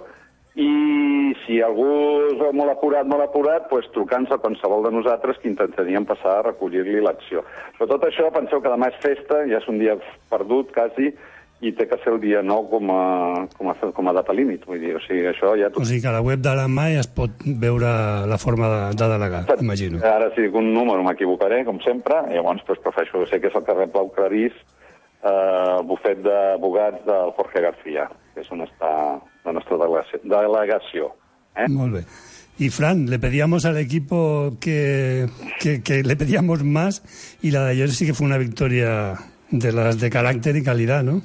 i si algú és molt apurat, molt apurat, doncs trucant-se a qualsevol de nosaltres que intentaríem passar a recollir-li l'acció. Però tot això, penseu que demà és festa, ja és un dia perdut, quasi, i té que ser el dia nou com a, com a, com a data límit. Vull dir, o sigui, això ja... O sigui que a la web de l'ANMAE es pot veure la forma de, de delegar, imagino. Ara, si dic un número m'equivocaré, com sempre, i llavors doncs, prefereixo, sé que és el carrer Pau Clarís, eh, el bufet d'abogats del Jorge García, que és on està la nostra delegació. ¿eh? Molt bé. Y Fran, le pedíamos al equipo que, que, que le pedíamos más, y la de ayer sí que fue una victoria de las de carácter y calidad, ¿no?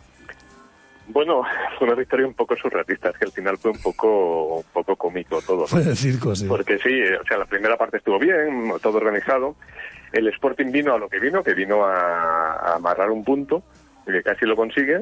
Bueno, fue una victoria un poco surrealista, es que al final fue un poco un poco cómico todo. Fue de circo, sí. Porque sí, o sea, la primera parte estuvo bien, todo organizado. El Sporting vino a lo que vino, que vino a, a amarrar un punto, que casi lo consigue.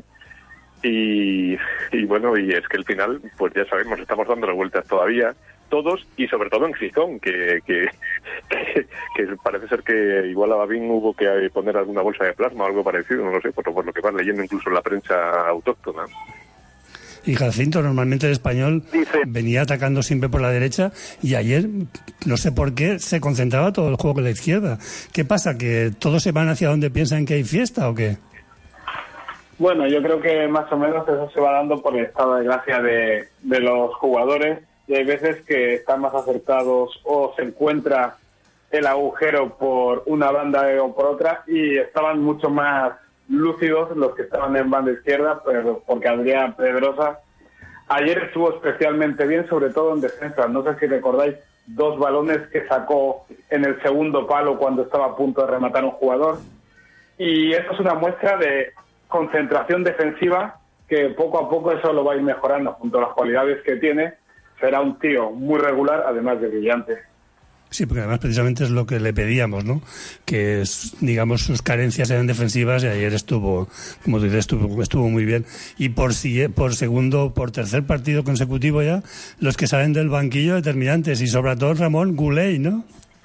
Y, y bueno, y es que al final, pues ya sabemos, estamos dando vueltas todavía, todos, y sobre todo en Gijón, que, que, que, que parece ser que igual a Babín hubo que poner alguna bolsa de plasma o algo parecido, no lo sé, por, por lo que vas leyendo incluso en la prensa autóctona. Y Jacinto, normalmente el Español Dice... venía atacando siempre por la derecha y ayer, no sé por qué, se concentraba todo el juego con la izquierda. ¿Qué pasa? ¿Que todos se van hacia donde piensan que hay fiesta o qué? Bueno, yo creo que más o menos eso se va dando por el estado de gracia de, de los jugadores, y hay veces que están más acertados o se encuentra el agujero por una banda o por otra, y estaban mucho más lúcidos los que estaban en banda izquierda, pero porque Adrián Pedrosa ayer estuvo especialmente bien, sobre todo en defensa. No sé si recordáis dos balones que sacó en el segundo palo cuando estaba a punto de rematar un jugador, y esto es una muestra de concentración defensiva que poco a poco eso lo va a ir mejorando. Junto a las cualidades que tiene, será un tío muy regular, además de brillante. Sí, porque además precisamente es lo que le pedíamos, ¿no? Que, digamos, sus carencias eran defensivas, y ayer estuvo, como dices, estuvo, estuvo muy bien. Y por, por segundo, por tercer partido consecutivo ya, los que salen del banquillo determinantes, y sobre todo Ramón Guley, ¿no?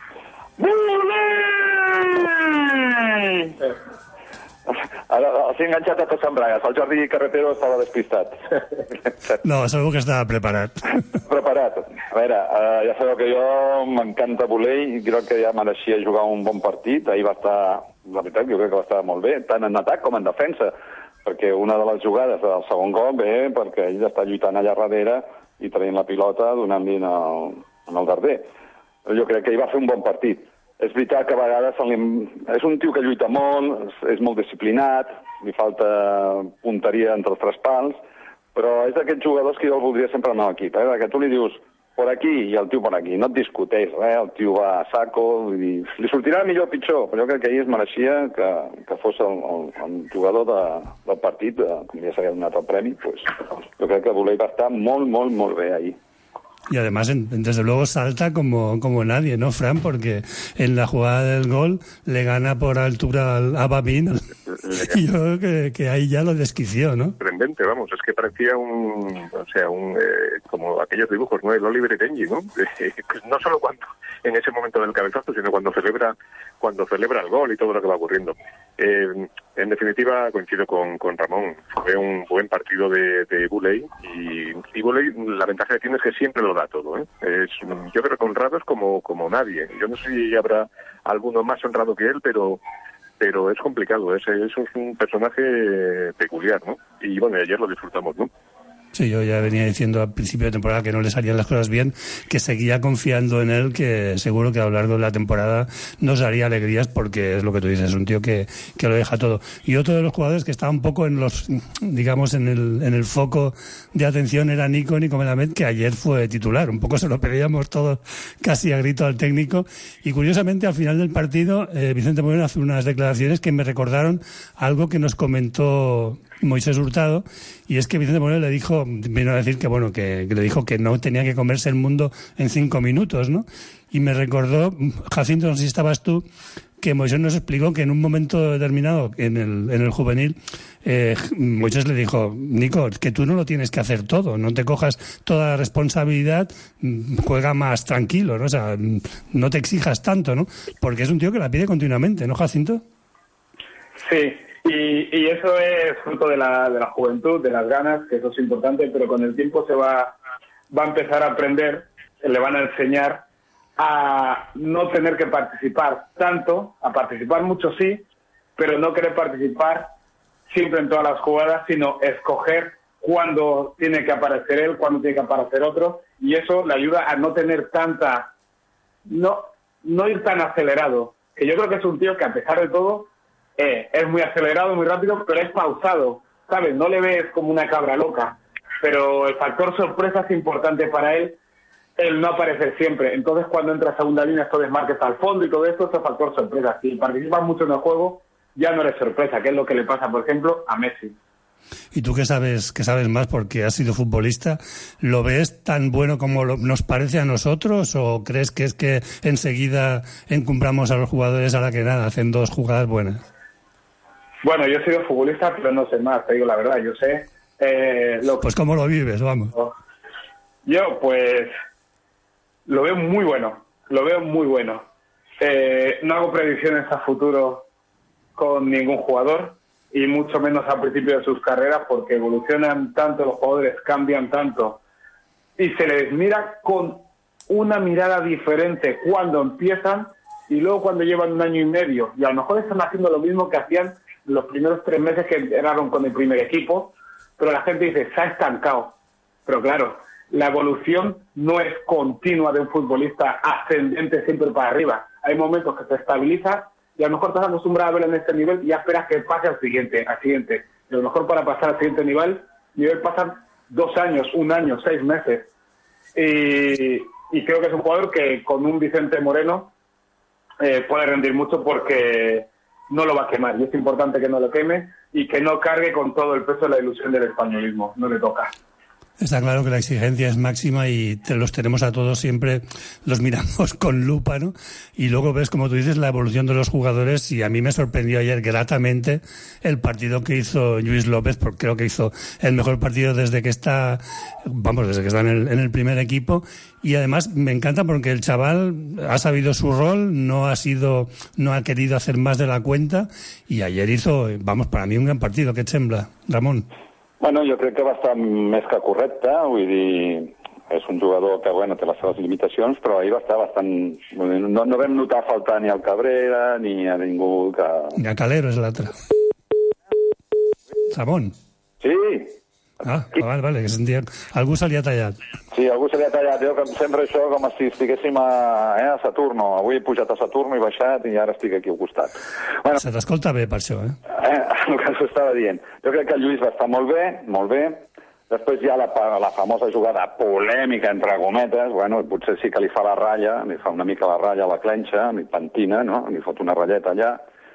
Ara, els he enganxat a tots en bragues. El Jordi Carretero estava despistat. No, segur que estava preparat. Preparat. A veure, uh, ja sabeu que jo m'encanta voler i crec que ja mereixia jugar un bon partit. Ahir va estar, la veritat, jo crec que va estar molt bé, tant en atac com en defensa, perquè una de les jugades del segon gol ve perquè ell està lluitant allà darrere i traient la pilota, donant-li en el, en el darder. Jo crec que ell va fer un bon partit. És veritat que a vegades li... és un tio que lluita molt, és molt disciplinat, li falta punteria entre els tres pals, però és d'aquests jugadors que jo el voldria sempre al meu equip, eh? Que tu li dius por aquí i el tio por aquí, no et discuteix res, el tio va a saco, i li sortirà millor o pitjor, però jo crec que ahir es mereixia que, que fos el, el, el jugador de, del partit, de, com ja s'havia donat el premi, pues, jo crec que Voley va estar molt, molt, molt bé ahir. Y además, desde luego, salta como, como nadie, ¿no, Fran? Porque en la jugada del gol le gana por altura al Ababín. Y yo creo que, que ahí ya lo desquició, ¿no? Sorprendente, vamos, es que parecía un, o sea, un eh, como aquellos dibujos, ¿no? El Oliver y Benji, ¿no? Eh, no solo cuando, en ese momento del cabezazo, sino cuando celebra, cuando celebra el gol y todo lo que va ocurriendo. Eh, en definitiva, coincido con, con Ramón, fue un buen partido de, de Voley, y, y Voley, la ventaja que tiene es que siempre lo da todo, ¿eh? Es, yo creo que honrado es como, como nadie. Yo no sé si habrá alguno más honrado que él, pero pero es complicado, es, es un personaje peculiar, ¿no? Y bueno, ayer lo disfrutamos, ¿no? Sí, yo ya venía diciendo al principio de temporada que no le salían las cosas bien, que seguía confiando en él, que seguro que a lo largo de la temporada nos daría alegrías, porque es lo que tú dices, es un tío que, que lo deja todo. Y otro de los jugadores que estaba un poco en los, digamos, en el, en el foco de atención era Nico, Nico Melamed, que ayer fue titular. Un poco se lo pedíamos todos casi a grito al técnico. Y curiosamente, al final del partido, eh, Vicente Moreno hace unas declaraciones que me recordaron algo que nos comentó Moisés Hurtado, y es que Vicente Moreno le dijo, vino a decir que bueno, que, que le dijo que no tenía que comerse el mundo en cinco minutos, ¿no? Y me recordó, Jacinto, no sé si estabas tú, que Moisés nos explicó que en un momento determinado, en el, en el juvenil, eh, Moisés le dijo, Nico, que tú no lo tienes que hacer todo, no te cojas toda la responsabilidad, juega más tranquilo, ¿no? O sea, no te exijas tanto, ¿no? Porque es un tío que la pide continuamente, ¿no, Jacinto? Sí. Y, y eso es fruto de la, de la juventud, de las ganas, que eso es importante, pero con el tiempo se va, va a empezar a aprender, le van a enseñar a no tener que participar tanto, a participar mucho sí, pero no querer participar siempre en todas las jugadas, sino escoger cuándo tiene que aparecer él, cuándo tiene que aparecer otro, y eso le ayuda a no tener tanta, no, no ir tan acelerado, que yo creo que es un tío que a pesar de todo, Eh, es muy acelerado, muy rápido, pero es pausado, ¿sabes? No le ves como una cabra loca, pero el factor sorpresa es importante para él, el no aparecer siempre. Entonces, cuando entra a segunda línea, estos desmarques al fondo y todo esto, es el factor sorpresa. Si participas mucho en el juego, ya no eres sorpresa, que es lo que le pasa, por ejemplo, a Messi. Y tú que sabes que sabes más porque has sido futbolista, ¿lo ves tan bueno como lo, nos parece a nosotros, o crees que es que enseguida encumbramos a los jugadores a la que nada, hacen dos jugadas buenas? Bueno, yo he sido futbolista, pero no sé más, te digo la verdad, yo sé... Eh, lo... Pues ¿cómo lo vives? Vamos. Yo, pues, lo veo muy bueno, lo veo muy bueno. Eh, no hago predicciones a futuro con ningún jugador, y mucho menos al principio de sus carreras, porque evolucionan tanto los jugadores, cambian tanto, y se les mira con una mirada diferente cuando empiezan y luego cuando llevan un año y medio, y a lo mejor están haciendo lo mismo que hacían los primeros tres meses que entraron con el primer equipo, pero la gente dice, se ha estancado. Pero claro, la evolución no es continua de un futbolista ascendente siempre para arriba. Hay momentos que se estabiliza y a lo mejor estás acostumbrado a verlo en este nivel y ya esperas que pase al siguiente, al siguiente. Y a lo mejor para pasar al siguiente nivel, nivel pasan dos años, un año, seis meses. Y, y creo que es un jugador que con un Vicente Moreno eh, puede rendir mucho porque no lo va a quemar. Y es importante que no lo queme y que no cargue con todo el peso de la ilusión del españolismo. No le toca. Está claro que la exigencia es máxima y te los tenemos a todos siempre, los miramos con lupa, ¿no? Y luego ves, como tú dices, la evolución de los jugadores, y a mí me sorprendió ayer gratamente el partido que hizo Lluís López, porque creo que hizo el mejor partido desde que está, vamos, desde que está en el, en el primer equipo. Y además me encanta porque el chaval ha sabido su rol, no ha sido, no ha querido hacer más de la cuenta, y ayer hizo, vamos, para mí un gran partido. ¿Qué et sembla, Ramon? Bueno, jo crec que va estar més que correcte, vull dir, és un jugador que, bueno, té les seves limitacions, però ahir va estar bastant... No, no vam notar faltar ni al Cabrera, ni a ningú que... Ni a Calero és l'altre. Ramon. Sí. Ah, vale, vale, que sentia... Algú se li ha tallat. Sí, algú se li ha tallat. Jo sempre això com si estiguéssim a, eh, a Saturno. Avui he pujat a Saturno, he baixat i ara estic aquí al costat. Bueno, se t'escolta bé per això, eh? eh? El que us estava dient. Jo crec que el Lluís va estar molt bé, molt bé. Després hi ha la, la famosa jugada polèmica, entre gometes. Bueno, potser sí que li fa la ratlla, li fa una mica la ratlla a la clenxa, li pentina, no? Li fot una ratlleta allà.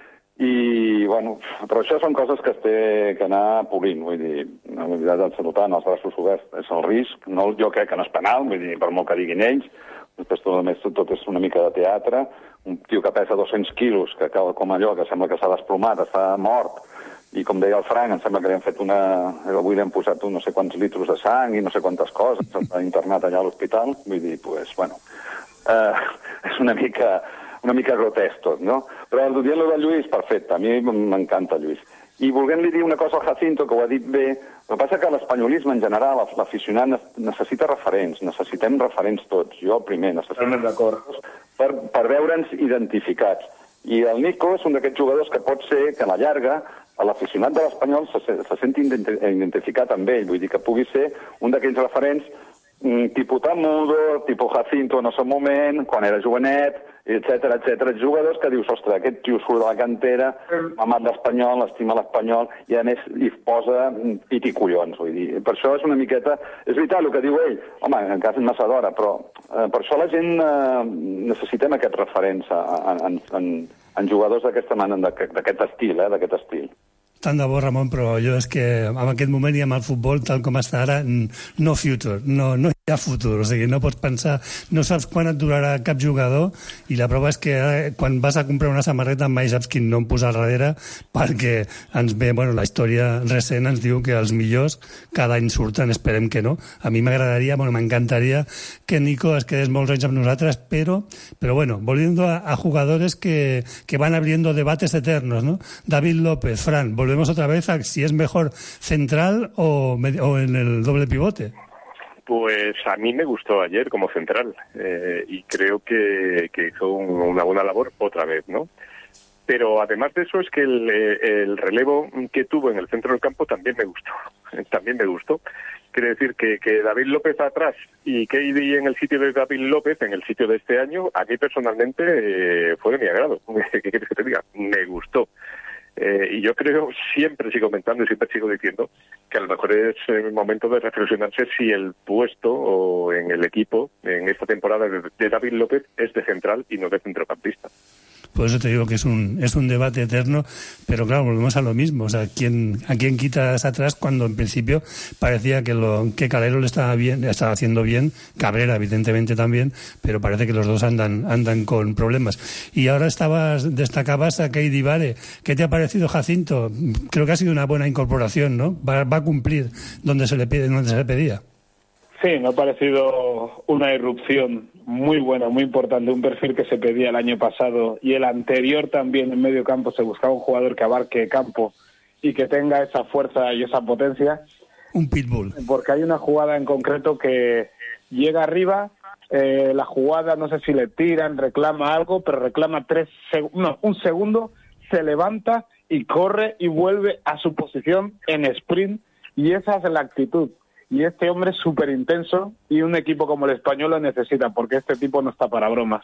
I, bueno, però això són coses que es té que anar polint, vull dir, la veritat absoluta, en els braços oberts és el risc, no, jo crec que no és penal, vull dir, per molt que diguin ells, després tot, més, tot és una mica de teatre, un tio que pesa dos-cents quilos, que cal com allò, que sembla que s'ha desplomat, està mort, i com deia el Frank, em sembla que li han fet una... avui li han posat un no sé quants litros de sang i no sé quantes coses, s'ha internat allà a l'hospital, vull dir, pues, bueno, eh, és una mica... una mica grotesc tot, no? Però el dient-lo de Lluís, perfecte, a mi m'encanta Lluís. I volent-li dir una cosa al Jacinto, que ho ha dit bé, el que passa que l'espanyolisme en general, l'aficionat necessita referents, necessitem referents tots, jo primer, necessitem per, per veure'ns identificats. I el Nico és un d'aquests jugadors que pot ser que a la llarga l'aficionat de l'Espanyol se, se senti identificat amb ell, vull dir que pugui ser un d'aquells referents tipus Tamudo, tipus Jacinto en el seu moment, quan era jovenet, etcètera, etcètera, jugadors que dius, ostres, aquest tio surt de la cantera, amat l'Espanyol, estima l'Espanyol, i a més hi posa pit i collons, vull dir. Per això és una miqueta... És veritat el que diu ell, home, encara és massa d'hora, però eh, per això la gent eh, necessitem aquests referents en, en, en, en jugadors d'aquesta manera, d'aquest estil, eh, d'aquest estil. Tant de bo, Ramon, però jo és que en aquest moment i amb el futbol, tal com està ara, no future, no, no hi ha futur. O sigui, no pots pensar, no saps quan et durarà cap jugador, i la prova és que ara, quan vas a comprar una samarreta mai saps quin nom posar al darrere, perquè ens ve, bueno, la història recent ens diu que els millors cada any surten, esperem que no. A mi m'agradaria, bueno, m'encantaria que Nico es quedés molts anys amb nosaltres, però, però bueno, volviendo a, a jugadores que, que van abriendo debates eternos, ¿no? David López, Fran, volvemos otra vez a si es mejor central o, o en el doble pivote. Pues a mí me gustó ayer como central eh, y creo que, que hizo un, una buena labor otra vez, ¿no? Pero además de eso es que el, el relevo que tuvo en el centro del campo también me gustó, también me gustó. Quiere decir que, que David López atrás y K D en el sitio de David López, en el sitio de este año, a mí personalmente eh, fue de mi agrado. ¿Qué quieres que te diga? Me gustó. Eh, y yo creo, siempre sigo comentando y siempre sigo diciendo que a lo mejor es el momento de reflexionarse si el puesto o en el equipo en esta temporada de, de David López es de central y no de centrocampista. Por eso te digo que es un es un debate eterno, pero claro, volvemos a lo mismo. O sea, ¿quién, ¿a quién quitas atrás cuando en principio parecía que lo que Calero le estaba bien, estaba haciendo bien, Cabrera evidentemente también, pero parece que los dos andan andan con problemas. Y ahora estabas destacabas a Keidi Vare. ¿Qué te ha parecido, Jacinto? Creo que ha sido una buena incorporación, ¿no? Va, va a cumplir donde se le pide, donde se le pedía. Sí, me ha parecido una irrupción muy buena, muy importante, un perfil que se pedía el año pasado y el anterior también en medio campo. Se buscaba un jugador que abarque campo y que tenga esa fuerza y esa potencia. Un pitbull. Porque hay una jugada en concreto que llega arriba, eh, la jugada no sé si le tiran, reclama algo, pero reclama tres seg- no, un segundo, se levanta y corre y vuelve a su posición en sprint, y esa es la actitud. Y este hombre es súper intenso y un equipo como el Español lo necesita, porque este tipo no está para bromas.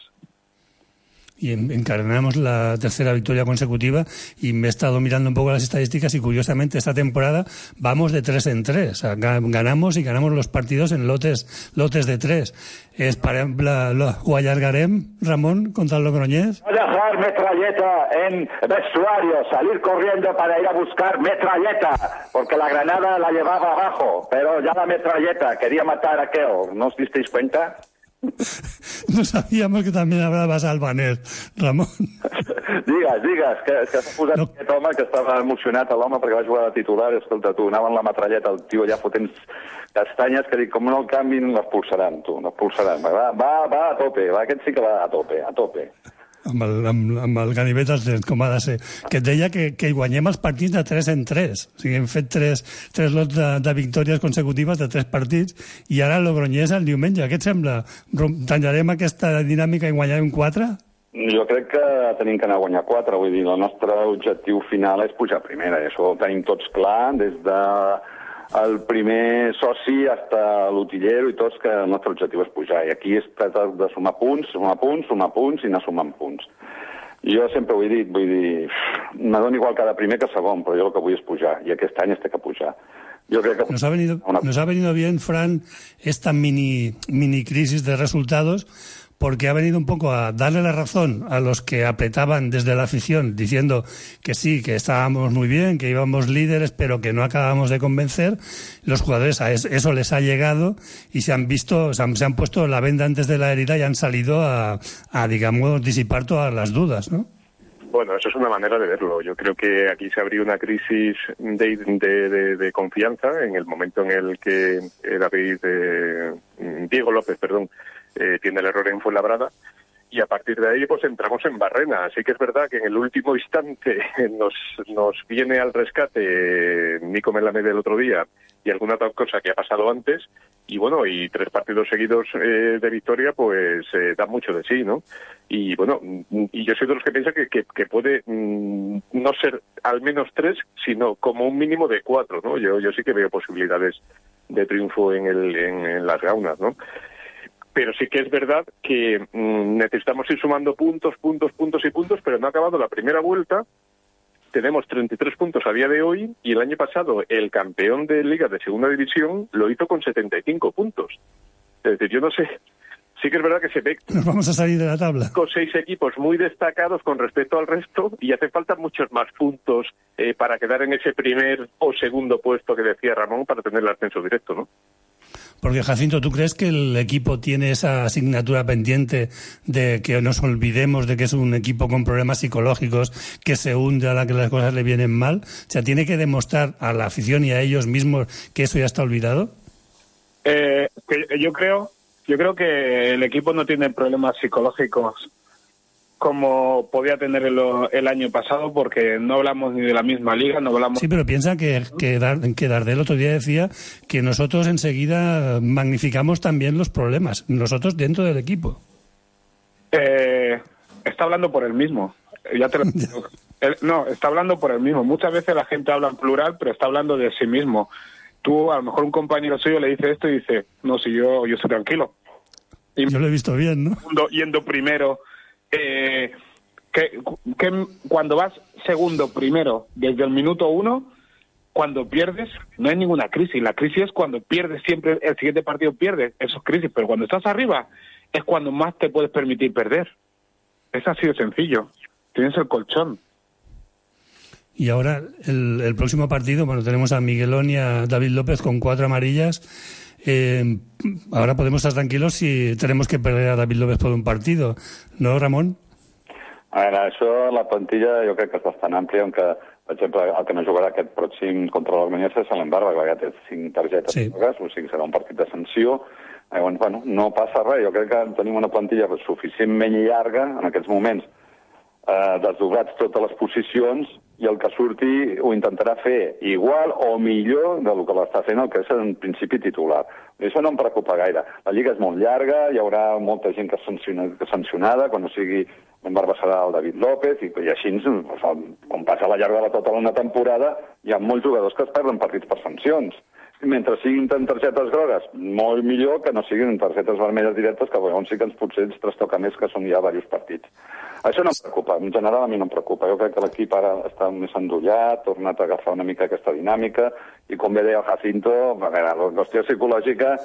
Y encarnamos la tercera victoria consecutiva, y me he estado mirando un poco las estadísticas y curiosamente esta temporada vamos de tres en tres. O sea, ganamos y ganamos los partidos en lotes lotes de tres. Es para ho allargarem, Ramón, contra el Logroñés. No dejar metralleta en vestuario, salir corriendo para ir a buscar metralleta, porque la granada la llevaba abajo, pero ya la metralleta quería matar a Keo. ¿No os disteis cuenta? No sabíamos que también hablabas albanès, Ramon. Digues, digues, que, que s'ha posat no. Aquest home que estava emocionat, l'home, perquè va jugar de titular, i escolta, tu, anava amb la metralleta, el tio allà fotent castanyes, que dic, com no el canvin, l'expulsaran, tu, l'expulsaran. Va, va, va a tope, va, aquest sí que va a tope, a tope. Amb el, amb, amb el ganivet als dents, com ha de ser. Que et deia que, que guanyem els partits de tres en tres. O sigui, hem fet tres, tres lots de, de victòries consecutives de tres partits, i ara el Logroñés el diumenge. Què et sembla? Tallarem aquesta dinàmica i guanyarem quatre? Jo crec que tenim que anar a guanyar quatre. Vull dir, el nostre objectiu final és pujar a primera, i això ho tenim tots clar, des de el primer soci fins a l'utillero i tots, que el nostre objectiu és pujar. I aquí es tracta de sumar punts, sumar punts, sumar punts i anar sumant punts. Jo sempre ho he dit, vull dir, me dona igual cada primer que segon, però jo el que vull és pujar, i aquest any es té que pujar. Yo creo que... Nos ha venido, una... nos ha venido bien, Fran, esta mini, mini crisis de resultados, porque ha venido un poco a darle la razón a los que apretaban desde la afición, diciendo que sí, que estábamos muy bien, que íbamos líderes, pero que no acabamos de convencer. Los jugadores a eso les ha llegado y se han visto, se han, se han puesto la venda antes de la herida y han salido a, a, digamos, disipar todas las dudas, ¿no? Bueno, eso es una manera de verlo. Yo creo que aquí se abrió una crisis de, de, de, de confianza en el momento en el que David, eh, Diego López, perdón, Eh, tiene el error en Fuenlabrada, y a partir de ahí pues entramos en Barrena. Así que es verdad que en el último instante nos nos viene al rescate eh, Nico Melamed del otro día y alguna otra cosa que ha pasado antes, y bueno, y tres partidos seguidos eh, de victoria pues eh, da mucho de sí, ¿no? Y bueno, y yo soy de los que piensa que, que, que puede mmm, no ser al menos tres, sino como un mínimo de cuatro, ¿no? Yo yo sí que veo posibilidades de triunfo en el en, en las gaunas, ¿no? Pero sí que es verdad que mmm, necesitamos ir sumando puntos, puntos, puntos y puntos, pero no ha acabado la primera vuelta. Tenemos treinta y tres puntos a día de hoy, y el año pasado el campeón de Liga de Segunda División lo hizo con setenta y cinco puntos. Es decir, yo no sé, sí que es verdad que se ve... Nos vamos a salir de la tabla. Con seis equipos muy destacados con respecto al resto, y hace falta muchos más puntos eh, para quedar en ese primer o segundo puesto que decía Ramón, para tener el ascenso directo, ¿no? Porque, Jacinto, ¿tú crees que el equipo tiene esa asignatura pendiente de que nos olvidemos de que es un equipo con problemas psicológicos, que se hunde a la que las cosas le vienen mal? O sea, ¿tiene que demostrar a la afición y a ellos mismos que eso ya está olvidado? Eh, que yo creo, yo creo que el equipo no tiene problemas psicológicos como podía tener el, el año pasado, porque no hablamos ni de la misma liga, no hablamos... Sí, pero piensa que, que, Dar, que Dardel otro día decía que nosotros enseguida magnificamos también los problemas, nosotros dentro del equipo. Eh, está hablando por él mismo. Ya te lo... él, no, está hablando por él mismo. Muchas veces la gente habla en plural, pero está hablando de sí mismo. Tú, a lo mejor un compañero suyo le dice esto y dice, no, si yo, yo estoy tranquilo. Y yo lo he visto bien, ¿no? Yendo primero... Eh, que, que cuando vas segundo primero desde el minuto uno, cuando pierdes no hay ninguna crisis. La crisis es cuando pierdes, siempre el siguiente partido pierdes, eso es crisis, pero cuando estás arriba es cuando más te puedes permitir perder. Es así de sencillo, tienes el colchón. Y ahora el, el próximo partido, bueno, tenemos a Miguelón y a David López con cuatro amarillas. Eh, ahora podemos estar tranquilos si tenemos que perder a David López por un partido, ¿no, Ramon? A veure, això, la plantilla jo crec que és bastant àmplia, on que, per exemple, el que no jugarà aquest pròxim contra l'Organyès és l'Embarba, que té cinc targetes sí. grogues, o sigui, serà un partit de sanció. Llavors, bueno, no passa res, jo crec que tenim una plantilla suficientment llarga en aquests moments eh, desdoblats totes les posicions, i el que surti ho intentarà fer igual o millor del que l'està fent el que és en principi titular. Això no em preocupa gaire. La Lliga és molt llarga, hi haurà molta gent que és sancionada, sancionada quan no sigui en barba serà el David López, i, i així, com passa a la llarga de tota una temporada, hi ha molts jugadors que es perden partits per sancions. Mentre siguin targetes grogues, molt millor que no siguin targetes vermelles directes, que llavors sí que ens potser ens trastoca més, que són ja diversos partits. Això no em preocupa, en general a mi no em preocupa. Jo crec que l'equip ara està més endollat, ha tornat a agafar una mica aquesta dinàmica, i com bé deia el Jacinto, a veure, la qüestió psicològica,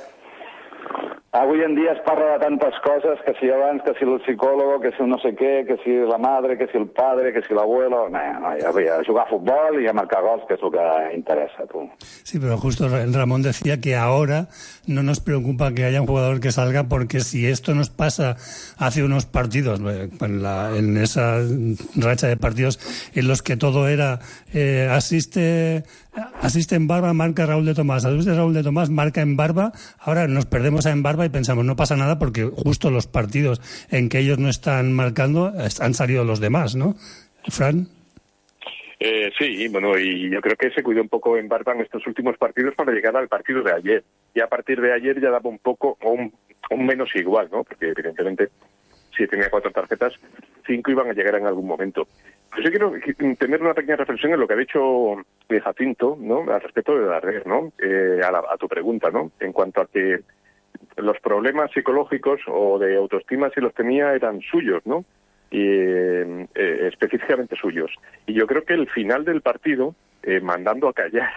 avui en dia es parla de tantes coses, que si abans, que si el psicòleg, que si el no sé què, que si la madre, que si el padre, que si l'abuelo... No, no, ja voy a jugar a fútbol y a marcar gols, que es lo que interesa, tú. Sí, pero justo Ramón decía que ahora no nos preocupa que haya un jugador que salga, porque si esto nos pasa hace unos partidos, en, la, en esa racha de partidos en los que todo era eh, asiste... Asiste en barba, marca Raúl de Tomás. Asiste Raúl de Tomás, marca en barba. Ahora nos perdemos a en barba y pensamos, no pasa nada, porque justo los partidos en que ellos no están marcando han salido los demás, ¿no? Fran. Eh, sí, bueno, y yo creo que se cuidó un poco en barba en estos últimos partidos para llegar al partido de ayer. Y a partir de ayer ya daba un poco, o un, un menos igual, ¿no? Porque evidentemente, si tenía cuatro tarjetas, cinco iban a llegar en algún momento. Pues yo quiero tener una pequeña reflexión en lo que ha dicho Jacinto, ¿no? Al respecto de la red, ¿no? Eh, a, la, a tu pregunta, ¿no? En cuanto a que los problemas psicológicos o de autoestima, si los tenía, eran suyos, ¿no? Y eh, eh, específicamente suyos. Y yo creo que el final del partido, eh, mandando a callar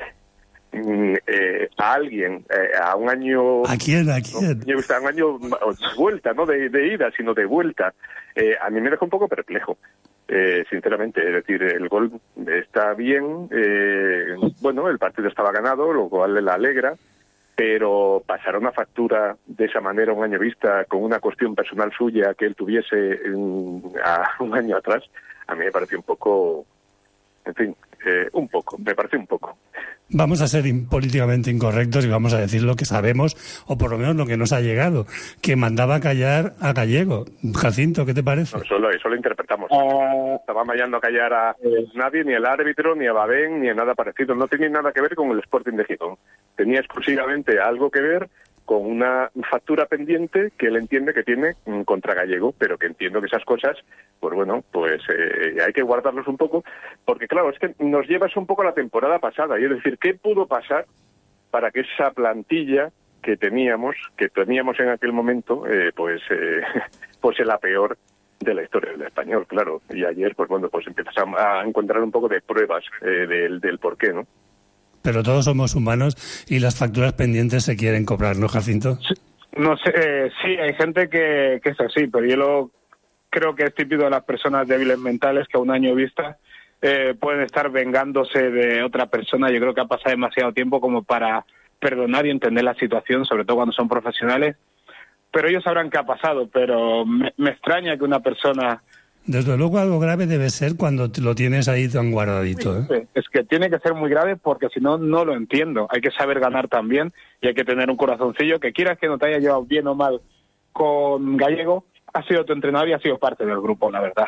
eh, a alguien, eh, a un año... ¿A quién? ¿A quién? ¿no? A un año de vuelta, no de, de ida, sino de vuelta. Eh, a mí me dejó un poco perplejo. Eh, sinceramente, es decir, el gol está bien, eh, bueno, el partido estaba ganado, lo cual le alegra, pero pasar una factura de esa manera un año vista con una cuestión personal suya que él tuviese en, a un año atrás, a mí me pareció un poco, en fin, eh, un poco, me pareció un poco. Vamos a ser in- políticamente incorrectos y vamos a decir lo que sabemos, o por lo menos lo que nos ha llegado, que mandaba a callar a Gallego. Jacinto, ¿qué te parece? No, eso, lo, eso lo interpretamos. Uh, Estaba mandando a callar a eh, nadie, ni el árbitro, ni a Babén, ni a nada parecido. No tenía nada que ver con el Sporting de Gijón. Tenía exclusivamente algo que ver con una factura pendiente que él entiende que tiene contra Gallego, pero que entiendo que esas cosas, pues bueno, pues eh, hay que guardarlos un poco, porque claro, es que nos llevas un poco a la temporada pasada, y es decir, ¿qué pudo pasar para que esa plantilla que teníamos, que teníamos en aquel momento, eh, pues eh, fuese la peor de la historia del español, claro? Y ayer, pues bueno, pues empiezas a, a encontrar un poco de pruebas eh, del, del por qué, ¿no? Pero todos somos humanos y las facturas pendientes se quieren cobrar, ¿no, Jacinto? Sí, no sé, eh, sí, hay gente que, que es así, pero yo lo, creo que es típico de las personas débiles mentales que a un año vista eh, pueden estar vengándose de otra persona. Yo creo que ha pasado demasiado tiempo como para perdonar y entender la situación, sobre todo cuando son profesionales. Pero ellos sabrán qué ha pasado, pero me, me extraña que una persona... Desde luego algo grave debe ser cuando lo tienes ahí tan guardadito, ¿eh? Sí, es que tiene que ser muy grave porque si no, no lo entiendo. Hay que saber ganar también y hay que tener un corazoncillo que quieras que no te haya llevado bien o mal con Gallego, ha sido tu entrenador y ha sido parte del grupo, la verdad.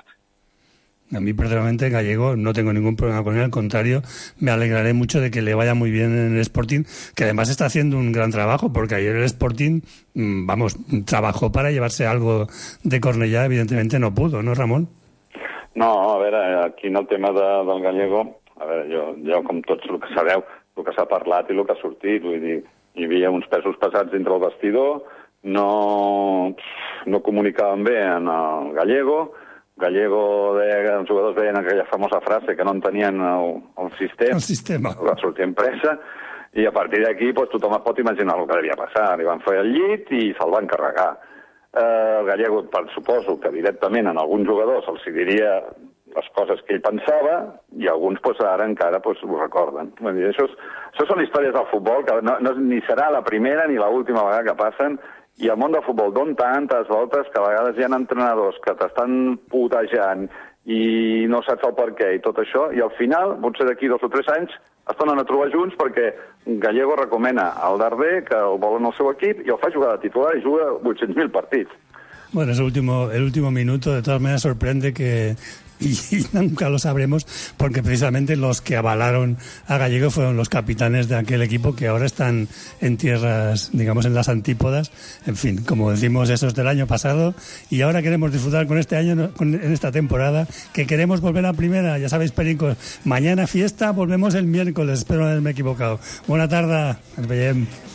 A mí, personalmente, Gallego, no tengo ningún problema con él. Al contrario, me alegraré mucho de que le vaya muy bien en el Sporting, que además está haciendo un gran trabajo, porque ayer el Sporting, vamos, trabajó para llevarse algo de Cornellà, evidentemente no pudo, ¿no, Ramon? No, a veure, aquí en el tema de, del Gallego, a veure, jo, jo com tots el que sabeu, el que s'ha parlat i el que ha sortit, vull dir, hi havia uns pesos pesats dintre el vestidor, no, no comunicaven bé en el Gallego, Gallego deia, els jugadors deien aquella famosa frase que no entenien el, el sistema, el sistema. Va sortir en pressa, i a partir d'aquí pues, tothom es pot imaginar el que devia passar. Li van fer el llit i se'l van carregar. Eh, el Gallego, per, suposo que directament en alguns jugadors els diria les coses que ell pensava i alguns pues, ara encara pues, ho recorden. Vull dir, això, és, això són històries del futbol que no, no, ni serà la primera ni l'última vegada que passen. I el món del futbol don tantes voltes que a vegades hi ha entrenadors que t'estan putejant i no saps el per què i tot això, i al final, potser d'aquí dos o tres anys, es tornen a trobar junts perquè Gallego recomana al Darder que el vol en el seu equip i el fa jugar de titular i juga vuit-cents mil partits. Bueno, es el último, el último minuto. De todas maneras, sorprende que, y, y nunca lo sabremos, porque precisamente los que avalaron a Gallego fueron los capitanes de aquel equipo que ahora están en tierras, digamos, en las antípodas. En fin, como decimos, eso es del año pasado y ahora queremos disfrutar con este año, con, en esta temporada, que queremos volver a primera. Ya sabéis, pericos, mañana fiesta, volvemos el miércoles, espero no haberme equivocado. Buena tarde, ens veiem.